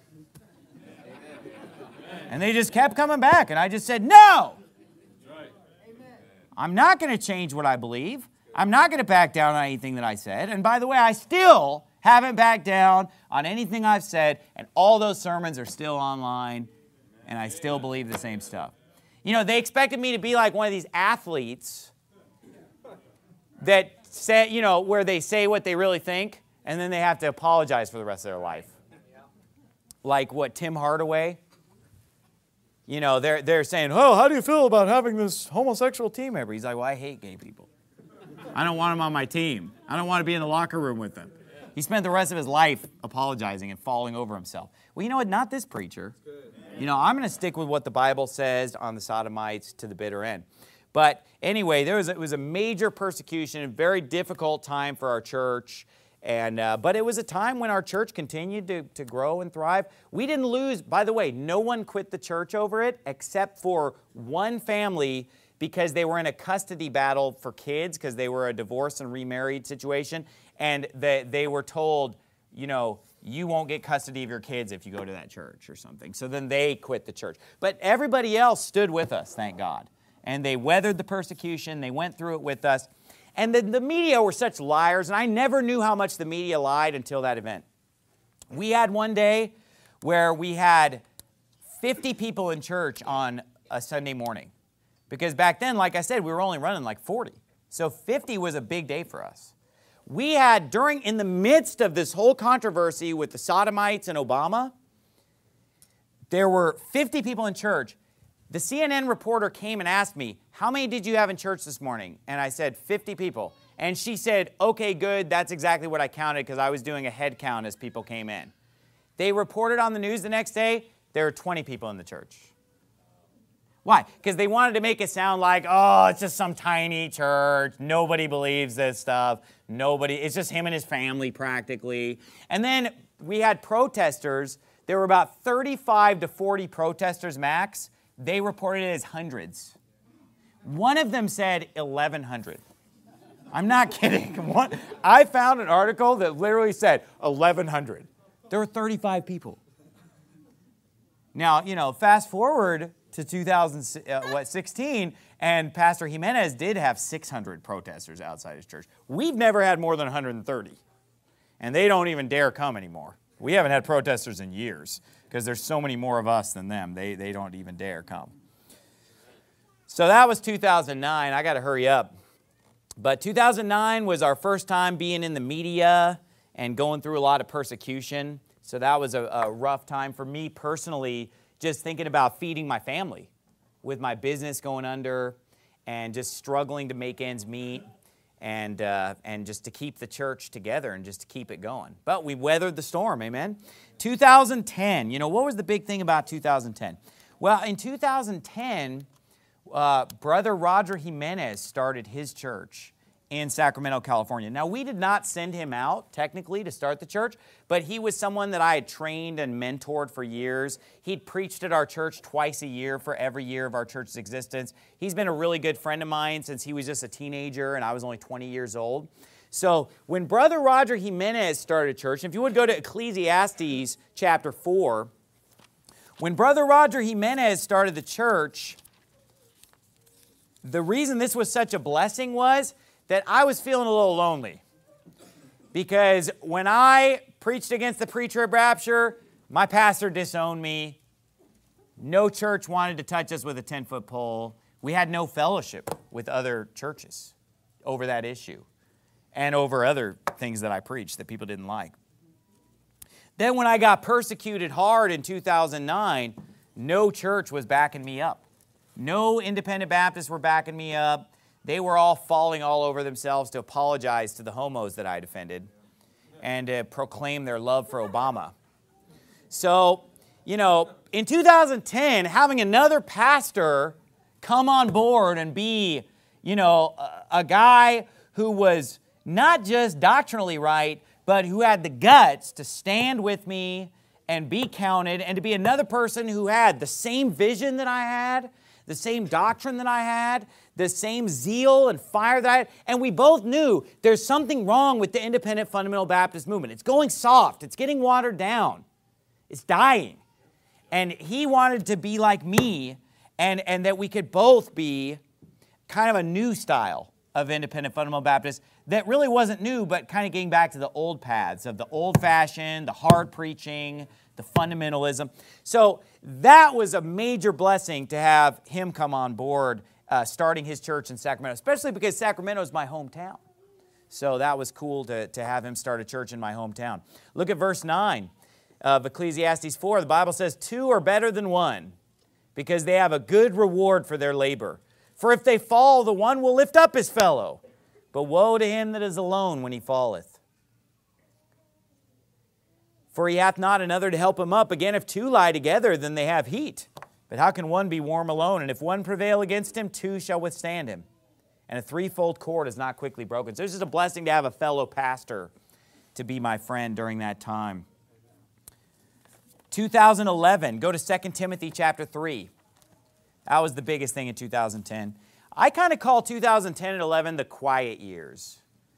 And they just kept coming back. And I just said, no. I'm not going to change what I believe. I'm not going to back down on anything that I said. And by the way, I still haven't backed down on anything I've said. And all those sermons are still online. And I still believe the same stuff. You know, they expected me to be like one of these athletes that say, you know, where they say what they really think, and then they have to apologize for the rest of their life. Like what, Tim Hardaway? You know, they're saying, oh, how do you feel about having this homosexual team member? He's like, well, I hate gay people. I don't want them on my team. I don't want to be in the locker room with them. He spent the rest of his life apologizing and falling over himself. Well, you know what? Not this preacher. You know, I'm going to stick with what the Bible says on the Sodomites to the bitter end. But anyway, it was a major persecution, a very difficult time for our church. But it was a time when our church continued to grow and thrive. We didn't lose. By the way, no one quit the church over it except for one family because they were in a custody battle for kids because they were a divorced and remarried situation. And they were told, you know, you won't get custody of your kids if you go to that church or something. So then they quit the church. But everybody else stood with us, thank God. And they weathered the persecution. They went through it with us. And the media were such liars, and I never knew how much the media lied until that event. We had one day where we had 50 people in church on a Sunday morning. Because back then, like I said, we were only running like 40. So 50 was a big day for us. We had, in the midst of this whole controversy with the Sodomites and Obama, there were 50 people in church. The CNN reporter came and asked me, how many did you have in church this morning? And I said, 50 people. And she said, okay, good, that's exactly what I counted because I was doing a head count as people came in. They reported on the news the next day, there were 20 people in the church. Why? Because they wanted to make it sound like, oh, it's just some tiny church. Nobody believes this stuff. It's just him and his family practically. And then we had protesters. There were about 35 to 40 protesters max. They reported it as hundreds. One of them said 1,100. I'm not kidding. I found an article that literally said 1,100. There were 35 people. Now, you know, fast forward to 2016, and Pastor Jimenez did have 600 protesters outside his church. We've never had more than 130, and they don't even dare come anymore. We haven't had protesters in years because there's so many more of us than them. They don't even dare come. So that was 2009. I got to hurry up. But 2009 was our first time being in the media and going through a lot of persecution. So that was a rough time for me personally, just thinking about feeding my family with my business going under and just struggling to make ends meet and just to keep the church together and just to keep it going. But we weathered the storm, amen? 2010, you know, what was the big thing about 2010? Well, in 2010, Brother Roger Jimenez started his church in Sacramento, California. Now, we did not send him out, technically, to start the church, but he was someone that I had trained and mentored for years. He'd preached at our church twice a year for every year of our church's existence. He's been a really good friend of mine since he was just a teenager and I was only 20 years old. So when Brother Roger Jimenez started a church, and if you would go to Ecclesiastes chapter 4, when Brother Roger Jimenez started the church, the reason this was such a blessing was that I was feeling a little lonely. Because when I preached against the pre-trib rapture, my pastor disowned me. No church wanted to touch us with a 10-foot pole. We had no fellowship with other churches over that issue and over other things that I preached that people didn't like. Then when I got persecuted hard in 2009, no church was backing me up. No independent Baptists were backing me up. They were all falling all over themselves to apologize to the homos that I defended and to proclaim their love for Obama. So, you know, in 2010, having another pastor come on board and be, a guy who was not just doctrinally right, but who had the guts to stand with me and be counted, and to be another person who had the same vision that I had, the same doctrine that I had, the same zeal and fire that I had. And we both knew there's something wrong with the independent fundamental Baptist movement. It's going soft. It's getting watered down. It's dying. And he wanted to be like me, and that we could both be kind of a new style of independent fundamental Baptist that really wasn't new, but kind of getting back to the old paths of the old-fashioned, the hard preaching, the fundamentalism. So that was a major blessing to have him come on board, starting his church in Sacramento, especially because Sacramento is my hometown. So that was cool to have him start a church in my hometown. Look at verse 9 of Ecclesiastes 4. The Bible says, 2 are better than 1, because they have a good reward for their labor. For if they fall, the one will lift up his fellow. But woe to him that is alone when he falleth. For he hath not another to help him up. Again, if 2 lie together, then they have heat. But how can one be warm alone? And if one prevail against him, 2 shall withstand him. And a threefold cord is not quickly broken. So it's just a blessing to have a fellow pastor to be my friend during that time. 2011, go to 2 Timothy chapter 3. That was the biggest thing in 2010. I kind of call 2010 and 11 the quiet years.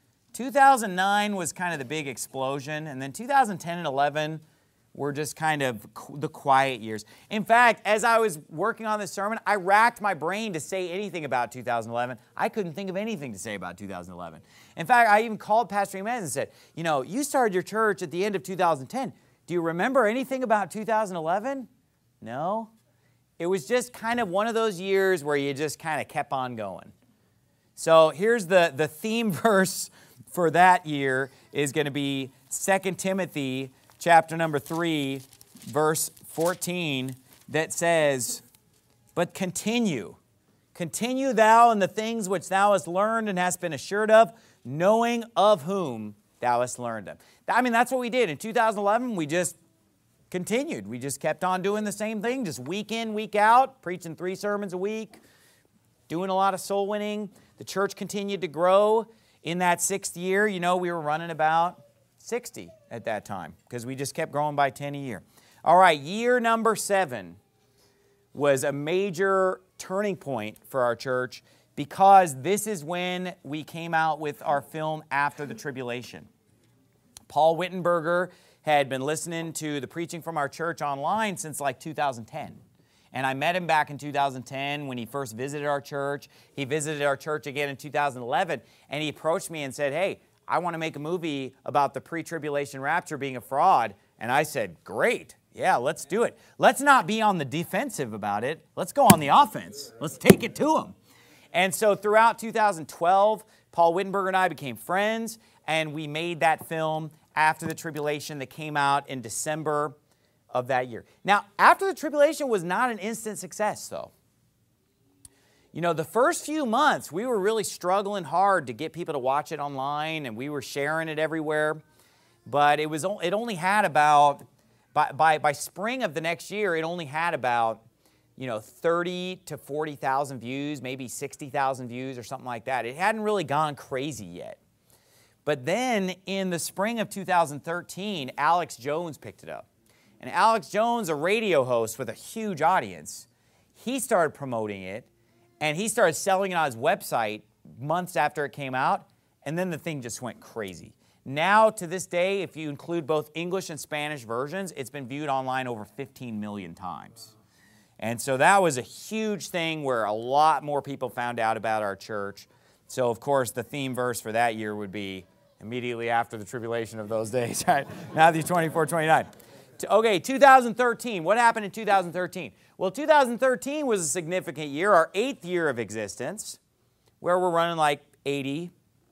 2009 was kind of the big explosion, and then 2010 and 11 were just kind of the quiet years. In fact, as I was working on this sermon, I racked my brain to say anything about 2011. I couldn't think of anything to say about 2011. In fact, I even called Pastor Jimenez and said, you started your church at the end of 2010. Do you remember anything about 2011? No. It was just kind of one of those years where you just kind of kept on going. So here's the theme verse for that year is going to be 2 Timothy chapter number 3, verse 14, that says, but continue thou in the things which thou hast learned and hast been assured of, knowing of whom thou hast learned them. I mean, that's what we did. In 2011, we just continued. We just kept on doing the same thing, just week in, week out, preaching 3 sermons a week, doing a lot of soul winning. The church continued to grow. In that 6th year, we were running about 60 at that time because we just kept growing by 10 a year. All right, year number 7 was a major turning point for our church because this is when we came out with our film After the Tribulation. Paul Wittenberger had been listening to the preaching from our church online since like 2010. And I met him back in 2010 when he first visited our church. He visited our church again in 2011, and he approached me and said, hey, I want to make a movie about the pre-tribulation rapture being a fraud. And I said, great, yeah, let's do it. Let's not be on the defensive about it. Let's go on the offense. Let's take it to him. And so throughout 2012, Paul Wittenberger and I became friends, and we made that film After the Tribulation that came out in December of that year. Now, After the Tribulation was not an instant success, though. The first few months, we were really struggling hard to get people to watch it online, and we were sharing it everywhere. But it only had about, by spring of the next year, it only had about, 30 to 40,000 views, maybe 60,000 views or something like that. It hadn't really gone crazy yet. But then in the spring of 2013, Alex Jones picked it up. And Alex Jones, a radio host with a huge audience, he started promoting it, and he started selling it on his website months after it came out, and then the thing just went crazy. Now, to this day, if you include both English and Spanish versions, it's been viewed online over 15 million times. And so that was a huge thing where a lot more people found out about our church. So, of course, the theme verse for that year would be immediately after the tribulation of those days, right? Matthew 24:29. Okay, 2013. What happened in 2013? Well, 2013 was a significant year, our 8th year of existence, where we're running like 80.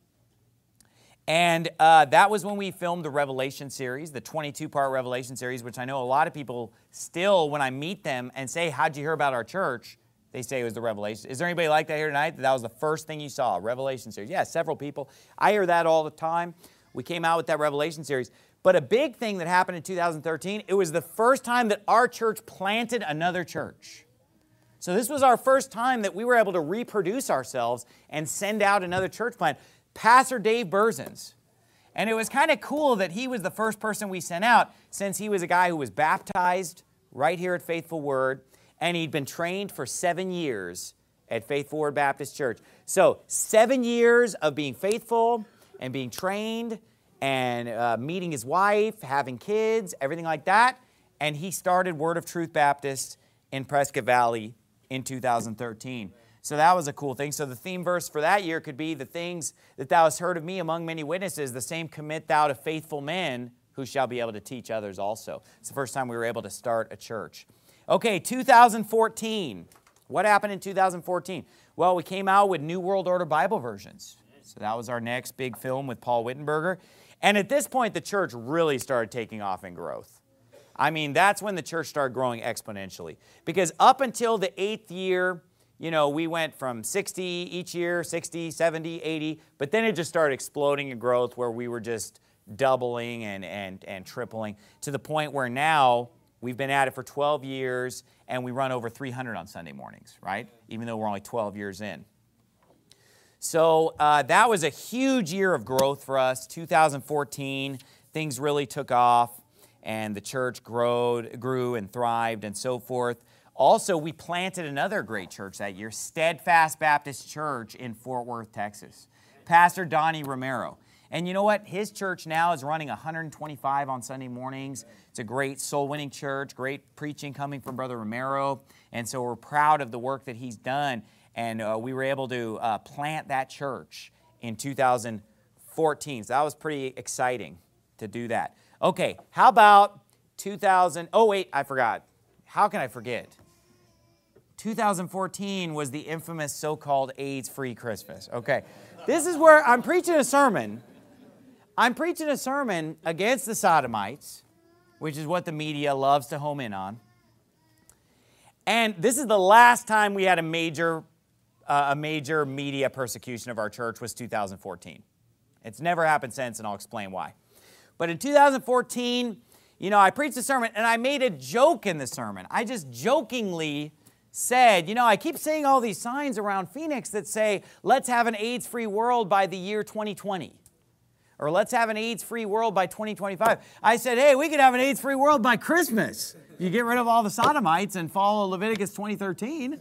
And that was when we filmed the Revelation series, the 22-part Revelation series, which I know a lot of people still, when I meet them and say, how'd you hear about our church? They say it was the Revelation. Is there anybody like that here tonight? That was the first thing you saw, Revelation series. Yeah, several people. I hear that all the time. We came out with that Revelation series. But a big thing that happened in 2013, it was the first time that our church planted another church. So this was our first time that we were able to reproduce ourselves and send out another church plant. Pastor Dave Berzins. And it was kind of cool that he was the first person we sent out, since he was a guy who was baptized right here at Faithful Word, and he'd been trained for 7 years at Faithful Word Baptist Church. So 7 years of being faithful and being trained and meeting his wife, having kids, everything like that. And he started Word of Truth Baptist in Prescott Valley in 2013. So that was a cool thing. So the theme verse for that year could be, the things that thou hast heard of me among many witnesses, the same commit thou to faithful men who shall be able to teach others also. It's the first time we were able to start a church. Okay, 2014. What happened in 2014? Well, we came out with New World Order Bible versions. So that was our next big film with Paul Wittenberger. And at this point, the church really started taking off in growth. I mean, that's when the church started growing exponentially. Because up until the 8th year, you know, we went from 60 each year, 60, 70, 80, but then it just started exploding in growth where we were just doubling and tripling to the point where now we've been at it for 12 years and we run over 300 on Sunday mornings, right? Even though we're only 12 years in. So that was a huge year of growth for us. 2014, things really took off and the church grew and thrived and so forth. Also, we planted another great church that year, Steadfast Baptist Church in Fort Worth, Texas. Pastor Donnie Romero. And you know what? His church now is running 125 on Sunday mornings. It's a great soul-winning church, great preaching coming from Brother Romero. And so we're proud of the work that he's done. And we were able to plant that church in 2014. So that was pretty exciting to do that. Okay, how about 2000? Oh, wait, I forgot. How can I forget? 2014 was the infamous so-called AIDS-free Christmas. Okay, this is where I'm preaching a sermon. I'm preaching a sermon against the sodomites, which is what the media loves to home in on. And this is the last time we had a major media persecution of our church was 2014. It's never happened since, and I'll explain why. But in 2014, you know, I preached a sermon, and I made a joke in the sermon. I just jokingly said, you know, I keep seeing all these signs around Phoenix that say, let's have an AIDS-free world by the year 2020. Or let's have an AIDS-free world by 2025. I said, hey, we could have an AIDS-free world by Christmas. You get rid of all the sodomites and follow Leviticus 20:13.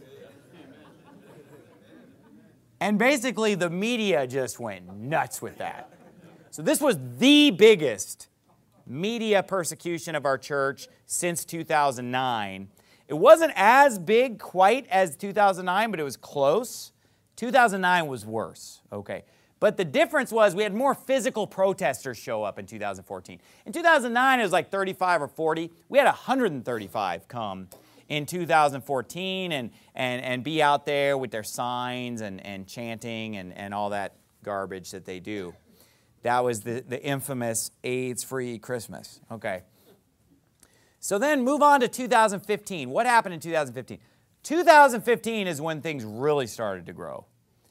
And basically, the media just went nuts with that. So this was the biggest media persecution of our church since 2009. It wasn't as big quite as 2009, but it was close. 2009 was worse, okay. But the difference was we had more physical protesters show up in 2014. In 2009, it was like 35 or 40. We had 135 come in 2014 and be out there with their signs and chanting and all that garbage that they do. That was the infamous AIDS-free Christmas. Okay. So then move on to 2015. What happened in 2015? 2015 is when things really started to grow.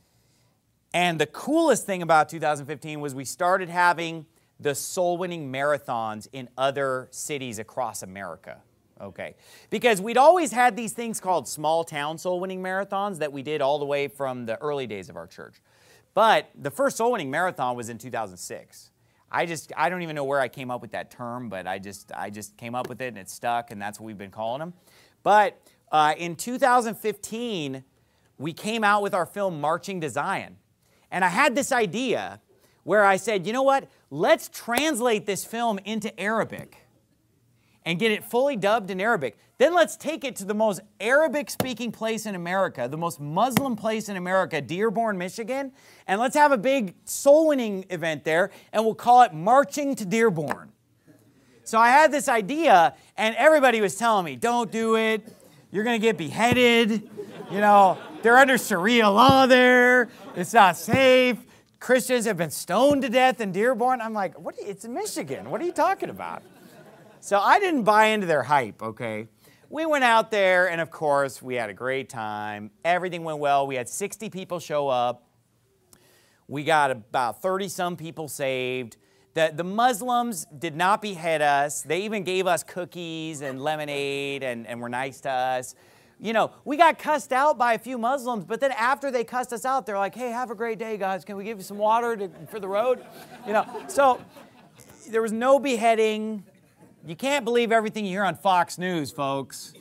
And the coolest thing about 2015 was we started having the soul-winning marathons in other cities across America. Okay. Because we'd always had these things called small-town soul-winning marathons that we did all the way from the early days of our church. But the first soul-winning marathon was in 2006. I don't even know where I came up with that term, but I just came up with it and it stuck, and that's what we've been calling them. But in 2015, we came out with our film Marching to Zion. And I had this idea where I said, you know what? Let's translate this film into Arabic and get it fully dubbed in Arabic. Then let's take it to the most Arabic-speaking place in America, the most Muslim place in America, Dearborn, Michigan, and let's have a big soul-winning event there, and we'll call it Marching to Dearborn. So I had this idea, and everybody was telling me, don't do it. You're going to get beheaded. You know, they're under Sharia law there. It's not safe. Christians have been stoned to death in Dearborn. I'm like, it's in Michigan. What are you talking about? So I didn't buy into their hype, okay? We went out there, and of course, we had a great time. Everything went well. We had 60 people show up. We got about 30-some people saved. The Muslims did not behead us. They even gave us cookies and lemonade and were nice to us. You know, we got cussed out by a few Muslims, but then after they cussed us out, they're like, hey, have a great day, guys. Can we give you some water for the road? You know, so there was no beheading. You can't believe everything you hear on Fox News, folks.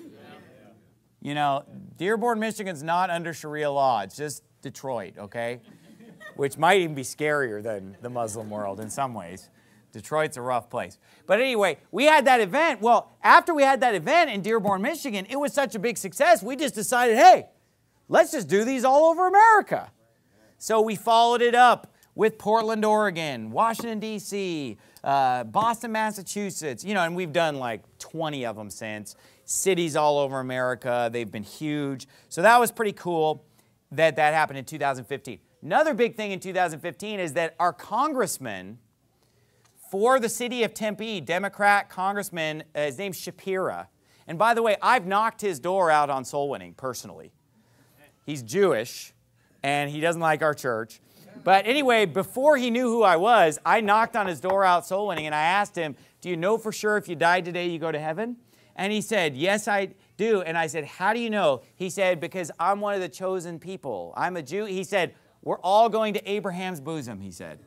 You know, Dearborn, Michigan's not under Sharia law. It's just Detroit, okay? Which might even be scarier than the Muslim world in some ways. Detroit's a rough place. But anyway, we had that event. Well, after we had that event in Dearborn, Michigan, it was such a big success, we just decided, hey, let's just do these all over America. So we followed it up with Portland, Oregon, Washington, D.C., Boston, Massachusetts, you know, and we've done like 20 of them since. Cities all over America. They've been huge. So that was pretty cool that that happened in 2015. Another big thing in 2015 is that our congressman for the city of Tempe, Democrat congressman, his name's Shapira. And by the way, I've knocked his door out on soul winning personally. He's Jewish, and he doesn't like our church. But anyway, before he knew who I was, I knocked on his door out soul winning, and I asked him, do you know for sure if you died today, you go to heaven? And he said, yes, I do. And I said, how do you know? He said, because I'm one of the chosen people. I'm a Jew. He said, we're all going to Abraham's bosom, he said.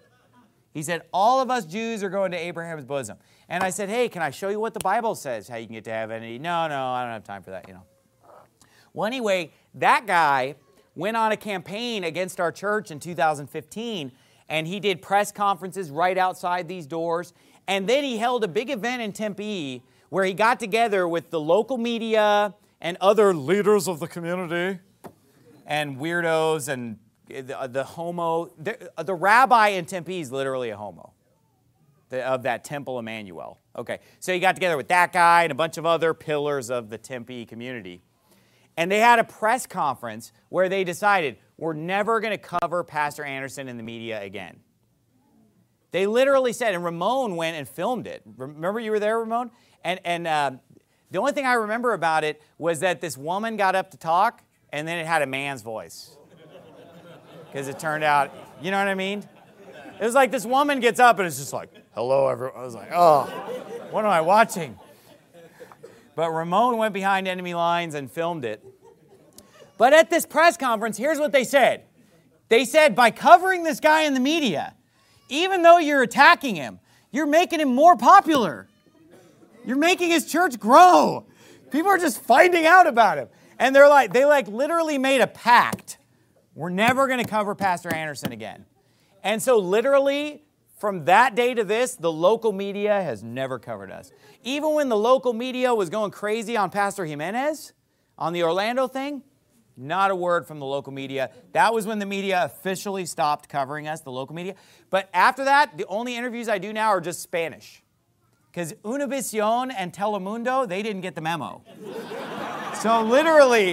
He said, all of us Jews are going to Abraham's bosom. And I said, hey, can I show you what the Bible says, how you can get to heaven? And he, no, I don't have time for that, you know. Well, anyway, that guy went on a campaign against our church in 2015, and he did press conferences right outside these doors. And then he held a big event in Tempe where he got together with the local media and other leaders of the community and weirdos and the homo. The rabbi in Tempe is literally a homo of that Temple Emmanuel. Okay, so he got together with that guy and a bunch of other pillars of the Tempe community. And they had a press conference where they decided, we're never going to cover Pastor Anderson in the media again. They literally said, and Ramon went and filmed it. Remember you were there, Ramon? And the only thing I remember about it was that this woman got up to talk, and then it had a man's voice. Because it turned out, you know what I mean? It was like this woman gets up, and it's just like, hello, everyone. I was like, oh, what am I watching? But Ramon went behind enemy lines and filmed it. But at this press conference, here's what they said. They said, by covering this guy in the media, even though you're attacking him, you're making him more popular. You're making his church grow. People are just finding out about him. And they literally made a pact. We're never going to cover Pastor Anderson again. And so literally, from that day to this, the local media has never covered us. Even when the local media was going crazy on Pastor Jimenez, on the Orlando thing, not a word from the local media. That was when the media officially stopped covering us, the local media. But after that, the only interviews I do now are just Spanish. Because Univision and Telemundo, they didn't get the memo. So literally,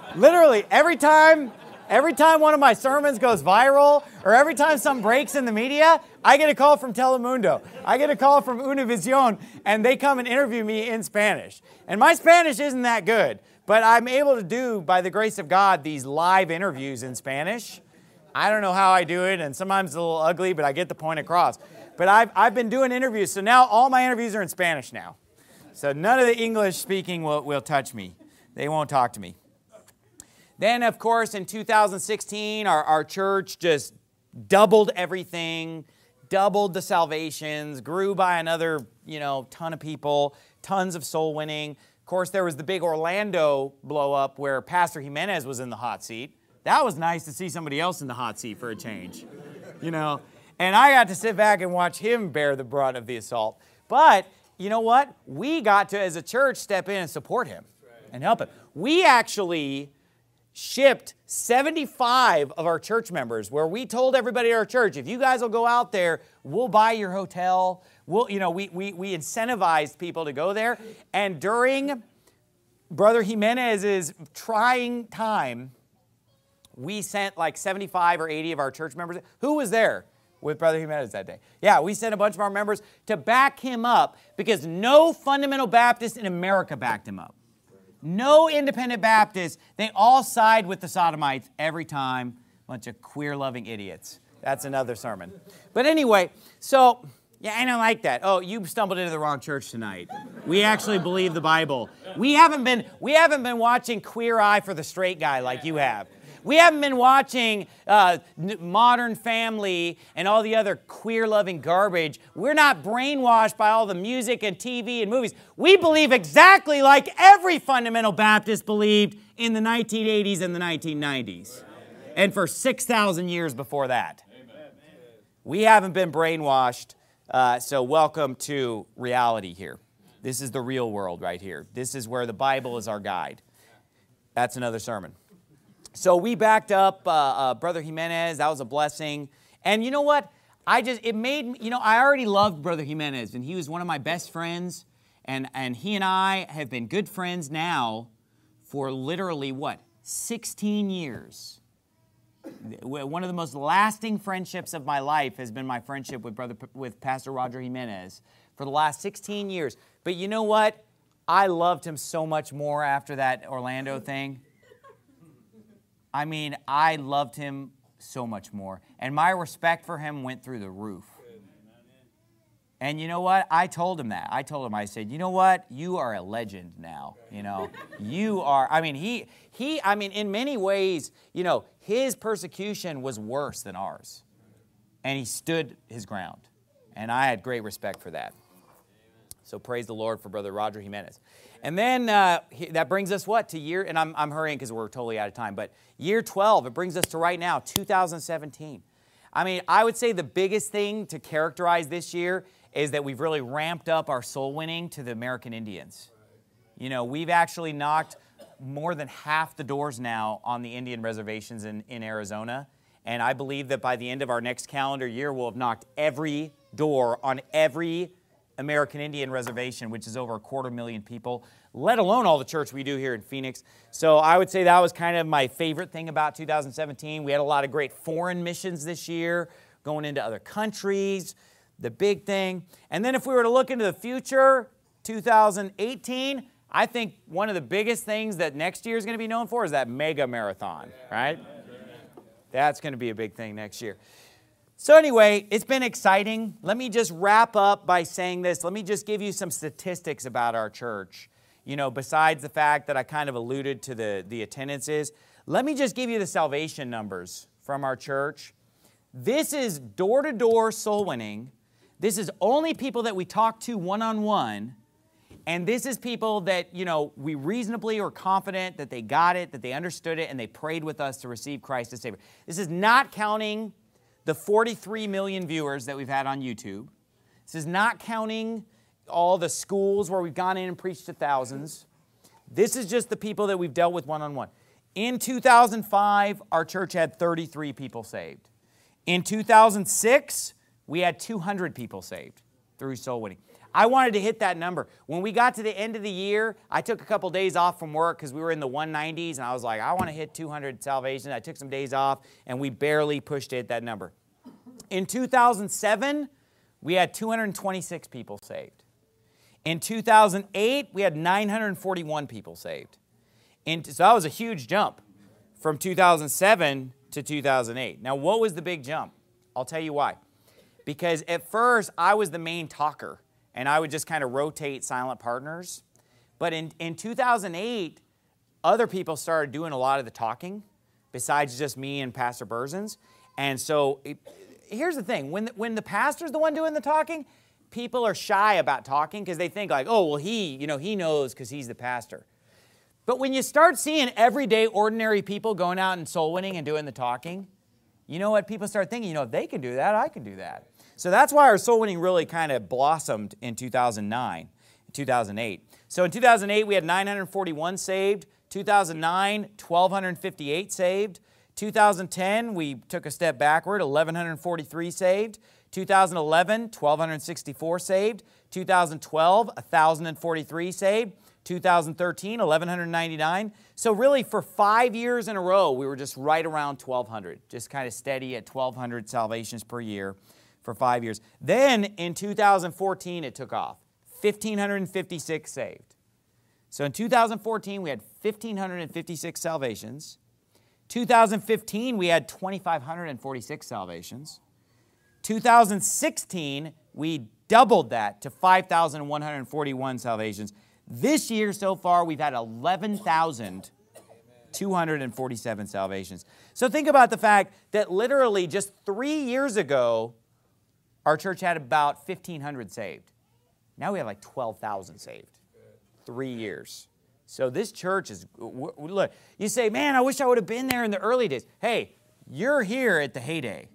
every time one of my sermons goes viral, or every time something breaks in the media, I get a call from Telemundo. I get a call from Univision, and they come and interview me in Spanish. And my Spanish isn't that good, but I'm able to do, by the grace of God, these live interviews in Spanish. I don't know how I do it, and sometimes it's a little ugly, but I get the point across. But I've been doing interviews, so now all my interviews are in Spanish now. So none of the English speaking will touch me. They won't talk to me. Then, of course, in 2016, our church just doubled everything, doubled the salvations, grew by another, ton of people, tons of soul winning. Of course, there was the big Orlando blow up where Pastor Jimenez was in the hot seat. That was nice to see somebody else in the hot seat for a change, And I got to sit back and watch him bear the brunt of the assault. But you know what? We got to, as a church, step in and support him and help him. We actually shipped 75 of our church members where we told everybody at our church, if you guys will go out there, we'll buy your hotel. We incentivized people to go there. And during Brother Jimenez's trying time, we sent like 75 or 80 of our church members. Who was there with Brother Jimenez that day? Yeah, we sent a bunch of our members to back him up because no fundamental Baptist in America backed him up. No independent Baptists. They all side with the Sodomites every time. Bunch of queer-loving idiots. That's another sermon. But anyway, so Yeah, I don't like that. Oh, you stumbled into the wrong church tonight. We actually believe the Bible. We haven't been watching Queer Eye for the Straight Guy like you have. We haven't been watching Modern Family and all the other queer-loving garbage. We're not brainwashed by all the music and TV and movies. We believe exactly like every fundamental Baptist believed in the 1980s and the 1990s. And for 6,000 years before that. We haven't been brainwashed, so welcome to reality here. This is the real world right here. This is where the Bible is our guide. That's another sermon. So we backed up Brother Jimenez. That was a blessing. And you know what? I already loved Brother Jimenez, and he was one of my best friends. And he and I have been good friends now for literally, 16 years. One of the most lasting friendships of my life has been my friendship with Pastor Roger Jimenez for the last 16 years. But you know what? I loved him so much more after that Orlando thing. I mean, I loved him so much more. And my respect for him went through the roof. And you know what? I told him that. I said, you know what? You are a legend now. You know, you are, in many ways, his persecution was worse than ours. And he stood his ground. And I had great respect for that. So praise the Lord for Brother Roger Jimenez. And then that brings us to year, and I'm hurrying because we're totally out of time, but year 12, it brings us to right now, 2017. I would say the biggest thing to characterize this year is that we've really ramped up our soul winning to the American Indians. We've actually knocked more than half the doors now on the Indian reservations in Arizona. And I believe that by the end of our next calendar year, we'll have knocked every door on every American Indian reservation, which is over 250,000 people, let alone all the church we do here in Phoenix. So I would say that was kind of my favorite thing about 2017. We had a lot of great foreign missions this year, going into other countries, the big thing. And then if we were to look into the future, 2018, I think one of the biggest things that next year is going to be known for is that mega marathon, right? That's going to be a big thing next year. So anyway, it's been exciting. Let me just wrap up by saying this. Let me just give you some statistics about our church. Besides the fact that I kind of alluded to the attendances, let me just give you the salvation numbers from our church. This is door-to-door soul winning. This is only people that we talk to one-on-one. And this is people that, we reasonably are confident that they got it, that they understood it, and they prayed with us to receive Christ as Savior. This is not counting the 43 million viewers that we've had on YouTube. This is not counting all the schools where we've gone in and preached to thousands. This is just the people that we've dealt with one-on-one. In 2005, our church had 33 people saved. In 2006, we had 200 people saved through soul winning. I wanted to hit that number. When we got to the end of the year, I took a couple days off from work because we were in the 190s, and I was like, I want to hit 200 salvations. I took some days off, and we barely pushed it, that number. In 2007, we had 226 people saved. In 2008, we had 941 people saved. So that was a huge jump from 2007 to 2008. Now, what was the big jump? I'll tell you why. Because at first, I was the main talker, and I would just kind of rotate silent partners. But in 2008, other people started doing a lot of the talking besides just me and Pastor Berzins. And so here's the thing. When the pastor's the one doing the talking, people are shy about talking because they think like, oh, well, he knows because he's the pastor. But when you start seeing everyday ordinary people going out and soul winning and doing the talking, you know what? People start thinking, if they can do that, I can do that. So that's why our soul winning really kind of blossomed in 2008. So in 2008, we had 941 saved. 2009, 1,258 saved. 2010, we took a step backward, 1,143 saved. 2011, 1,264 saved. 2012, 1,043 saved. 2013, 1,199. So really for 5 years in a row, we were just right around 1,200, just kind of steady at 1,200 salvations per year for 5 years. Then in 2014, it took off, 1,556 saved. So in 2014, we had 1,556 salvations. 2015, we had 2,546 salvations. 2016, we doubled that to 5,141 salvations. This year so far, we've had 11,247 salvations. So think about the fact that literally just 3 years ago, our church had about 1,500 saved. Now we have like 12,000 saved. 3 years. So this church is, look, you say, man, I wish I would have been there in the early days. Hey, you're here at the heyday.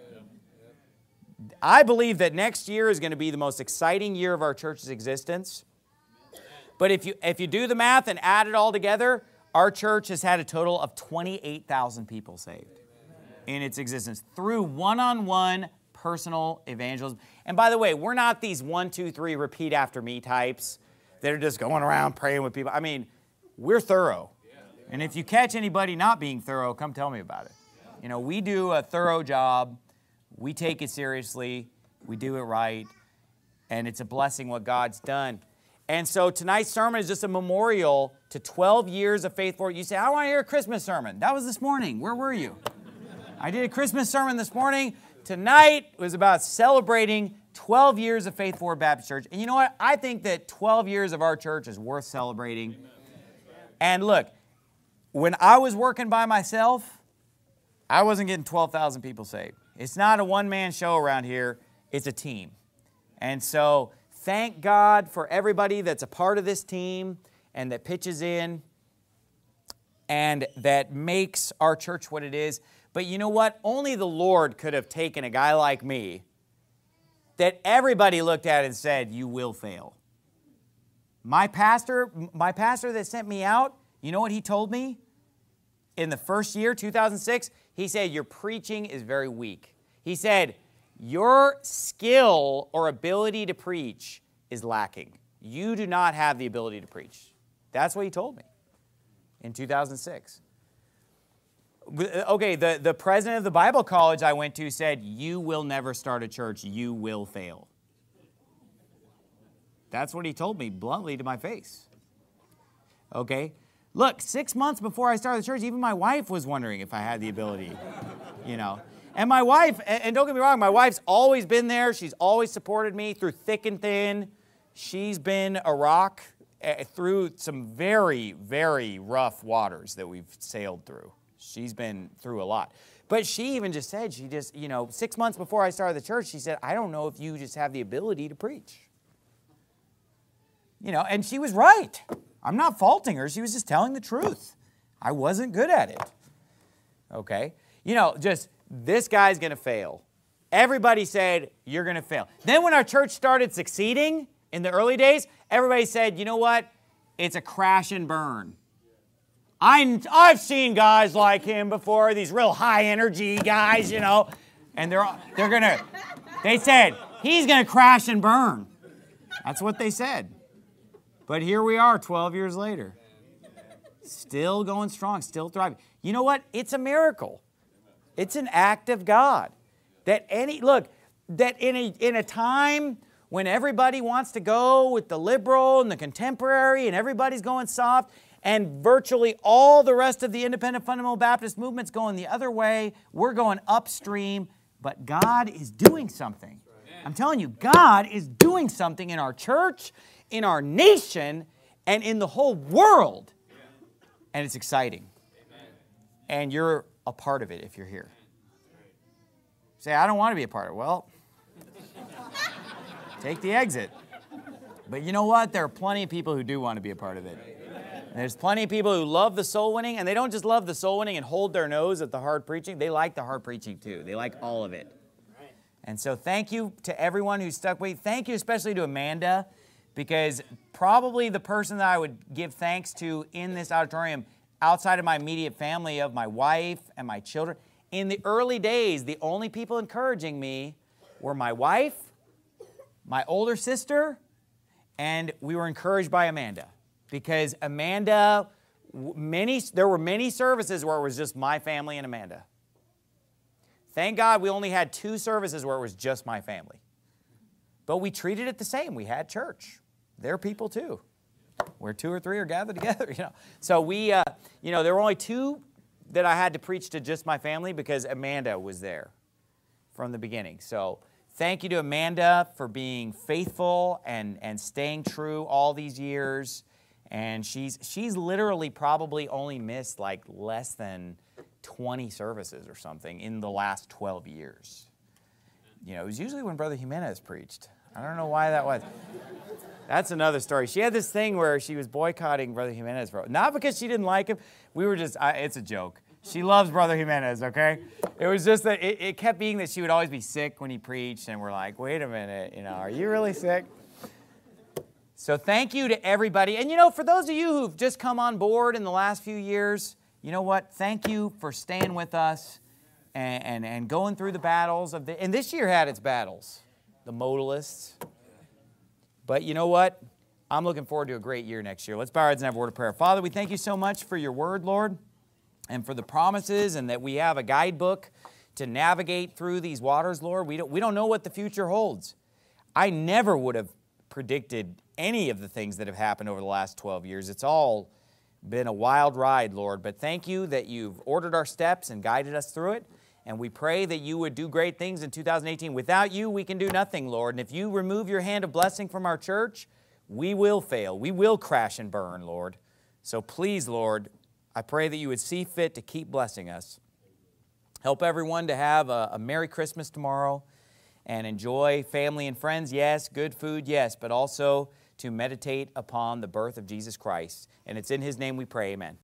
I believe that next year is going to be the most exciting year of our church's existence. But if you do the math and add it all together, our church has had a total of 28,000 people saved in its existence through one-on-one personal evangelism. And by the way, we're not these 1, 2, 3 repeat after me types that are just going around praying with people. I mean, we're thorough. And if you catch anybody not being thorough, come tell me about it. You know, we do a thorough job. We take it seriously. We do it right. And it's a blessing what God's done. And so tonight's sermon is just a memorial to 12 years of faithful. You say, I want to hear a Christmas sermon. That was this morning. Where were you? I did a Christmas sermon this morning. Tonight was about celebrating 12 years of Faith Forward Baptist Church. And you know what? I think that 12 years of our church is worth celebrating. And look, when I was working by myself, I wasn't getting 12,000 people saved. It's not a one-man show around here. It's a team. And so thank God for everybody that's a part of this team and that pitches in and that makes our church what it is. But you know what? Only the Lord could have taken a guy like me that everybody looked at and said, you will fail. My pastor that sent me out, you know what he told me? In the first year, 2006, he said, your preaching is very weak. He said, your skill or ability to preach is lacking. You do not have the ability to preach. That's what he told me in 2006. Okay, the president of the Bible college I went to said, you will never start a church. You will fail. That's what he told me bluntly to my face. Okay? Look, 6 months before I started the church, even my wife was wondering if I had the ability, you know. And my wife, and don't get me wrong, my wife's always been there. She's always supported me through thick and thin. She's been a rock through some very, very rough waters that we've sailed through. She's been through a lot. But she even just said, 6 months before I started the church, she said, I don't know if you just have the ability to preach. You know, and she was right. I'm not faulting her. She was just telling the truth. I wasn't good at it. Okay? You know, just this guy's going to fail. Everybody said, you're going to fail. Then when our church started succeeding in the early days, everybody said, you know what? It's a crash and burn. I've seen guys like him before, these real high energy guys, you know, and they said, he's going to crash and burn. That's what they said. But here we are 12 years later. Still going strong, still thriving. You know what? It's a miracle. It's an act of God. That in a time when everybody wants to go with the liberal and the contemporary and everybody's going soft, and virtually all the rest of the independent fundamental Baptist movement's going the other way, we're going upstream, but God is doing something. I'm telling you, God is doing something in our church, in our nation, and in the whole world. And it's exciting. And you're a part of it if you're here. Say, I don't want to be a part of it. Well, take the exit. But you know what? There are plenty of people who do want to be a part of it. And there's plenty of people who love the soul winning, and they don't just love the soul winning and hold their nose at the hard preaching. They like the hard preaching too. They like all of it. And so thank you to everyone who stuck with me. Thank you especially to Amanda, because probably the person that I would give thanks to in this auditorium, outside of my immediate family of my wife and my children, in the early days, the only people encouraging me were my wife, my older sister, and we were encouraged by Amanda. Because Amanda, there were many services where it was just my family and Amanda. Thank God we only had 2 services where it was just my family. But we treated it the same. We had church. They're people too. Where 2 or 3 are gathered together, you know. So there were only 2 that I had to preach to just my family because Amanda was there from the beginning. So thank you to Amanda for being faithful and staying true all these years. And she's literally probably only missed like less than 20 services or something in the last 12 years. You know, it was usually when Brother Jimenez preached. I don't know why that was. That's another story. She had this thing where she was boycotting Brother Jimenez. Not because she didn't like him. We were just, it's a joke. She loves Brother Jimenez, okay? It was just that it kept being that she would always be sick when he preached, and we're like, wait a minute, you know, are you really sick? So thank you to everybody. And, you know, for those of you who've just come on board in the last few years, you know what? Thank you for staying with us and going through the battles of and this year had its battles, the modalists. But you know what? I'm looking forward to a great year next year. Let's bow our heads and have a word of prayer. Father, we thank you so much for your word, Lord, and for the promises, and that we have a guidebook to navigate through these waters, Lord. We don't know what the future holds. I never would have predicted any of the things that have happened over the last 12 years. It's all been a wild ride, Lord. But thank you that you've ordered our steps and guided us through it. And we pray that you would do great things in 2018. Without you, we can do nothing, Lord. And if you remove your hand of blessing from our church, we will fail. We will crash and burn, Lord. So please, Lord, I pray that you would see fit to keep blessing us. Help everyone to have a Merry Christmas tomorrow and enjoy family and friends, yes, good food, yes, but also to meditate upon the birth of Jesus Christ. And it's in His name we pray, amen.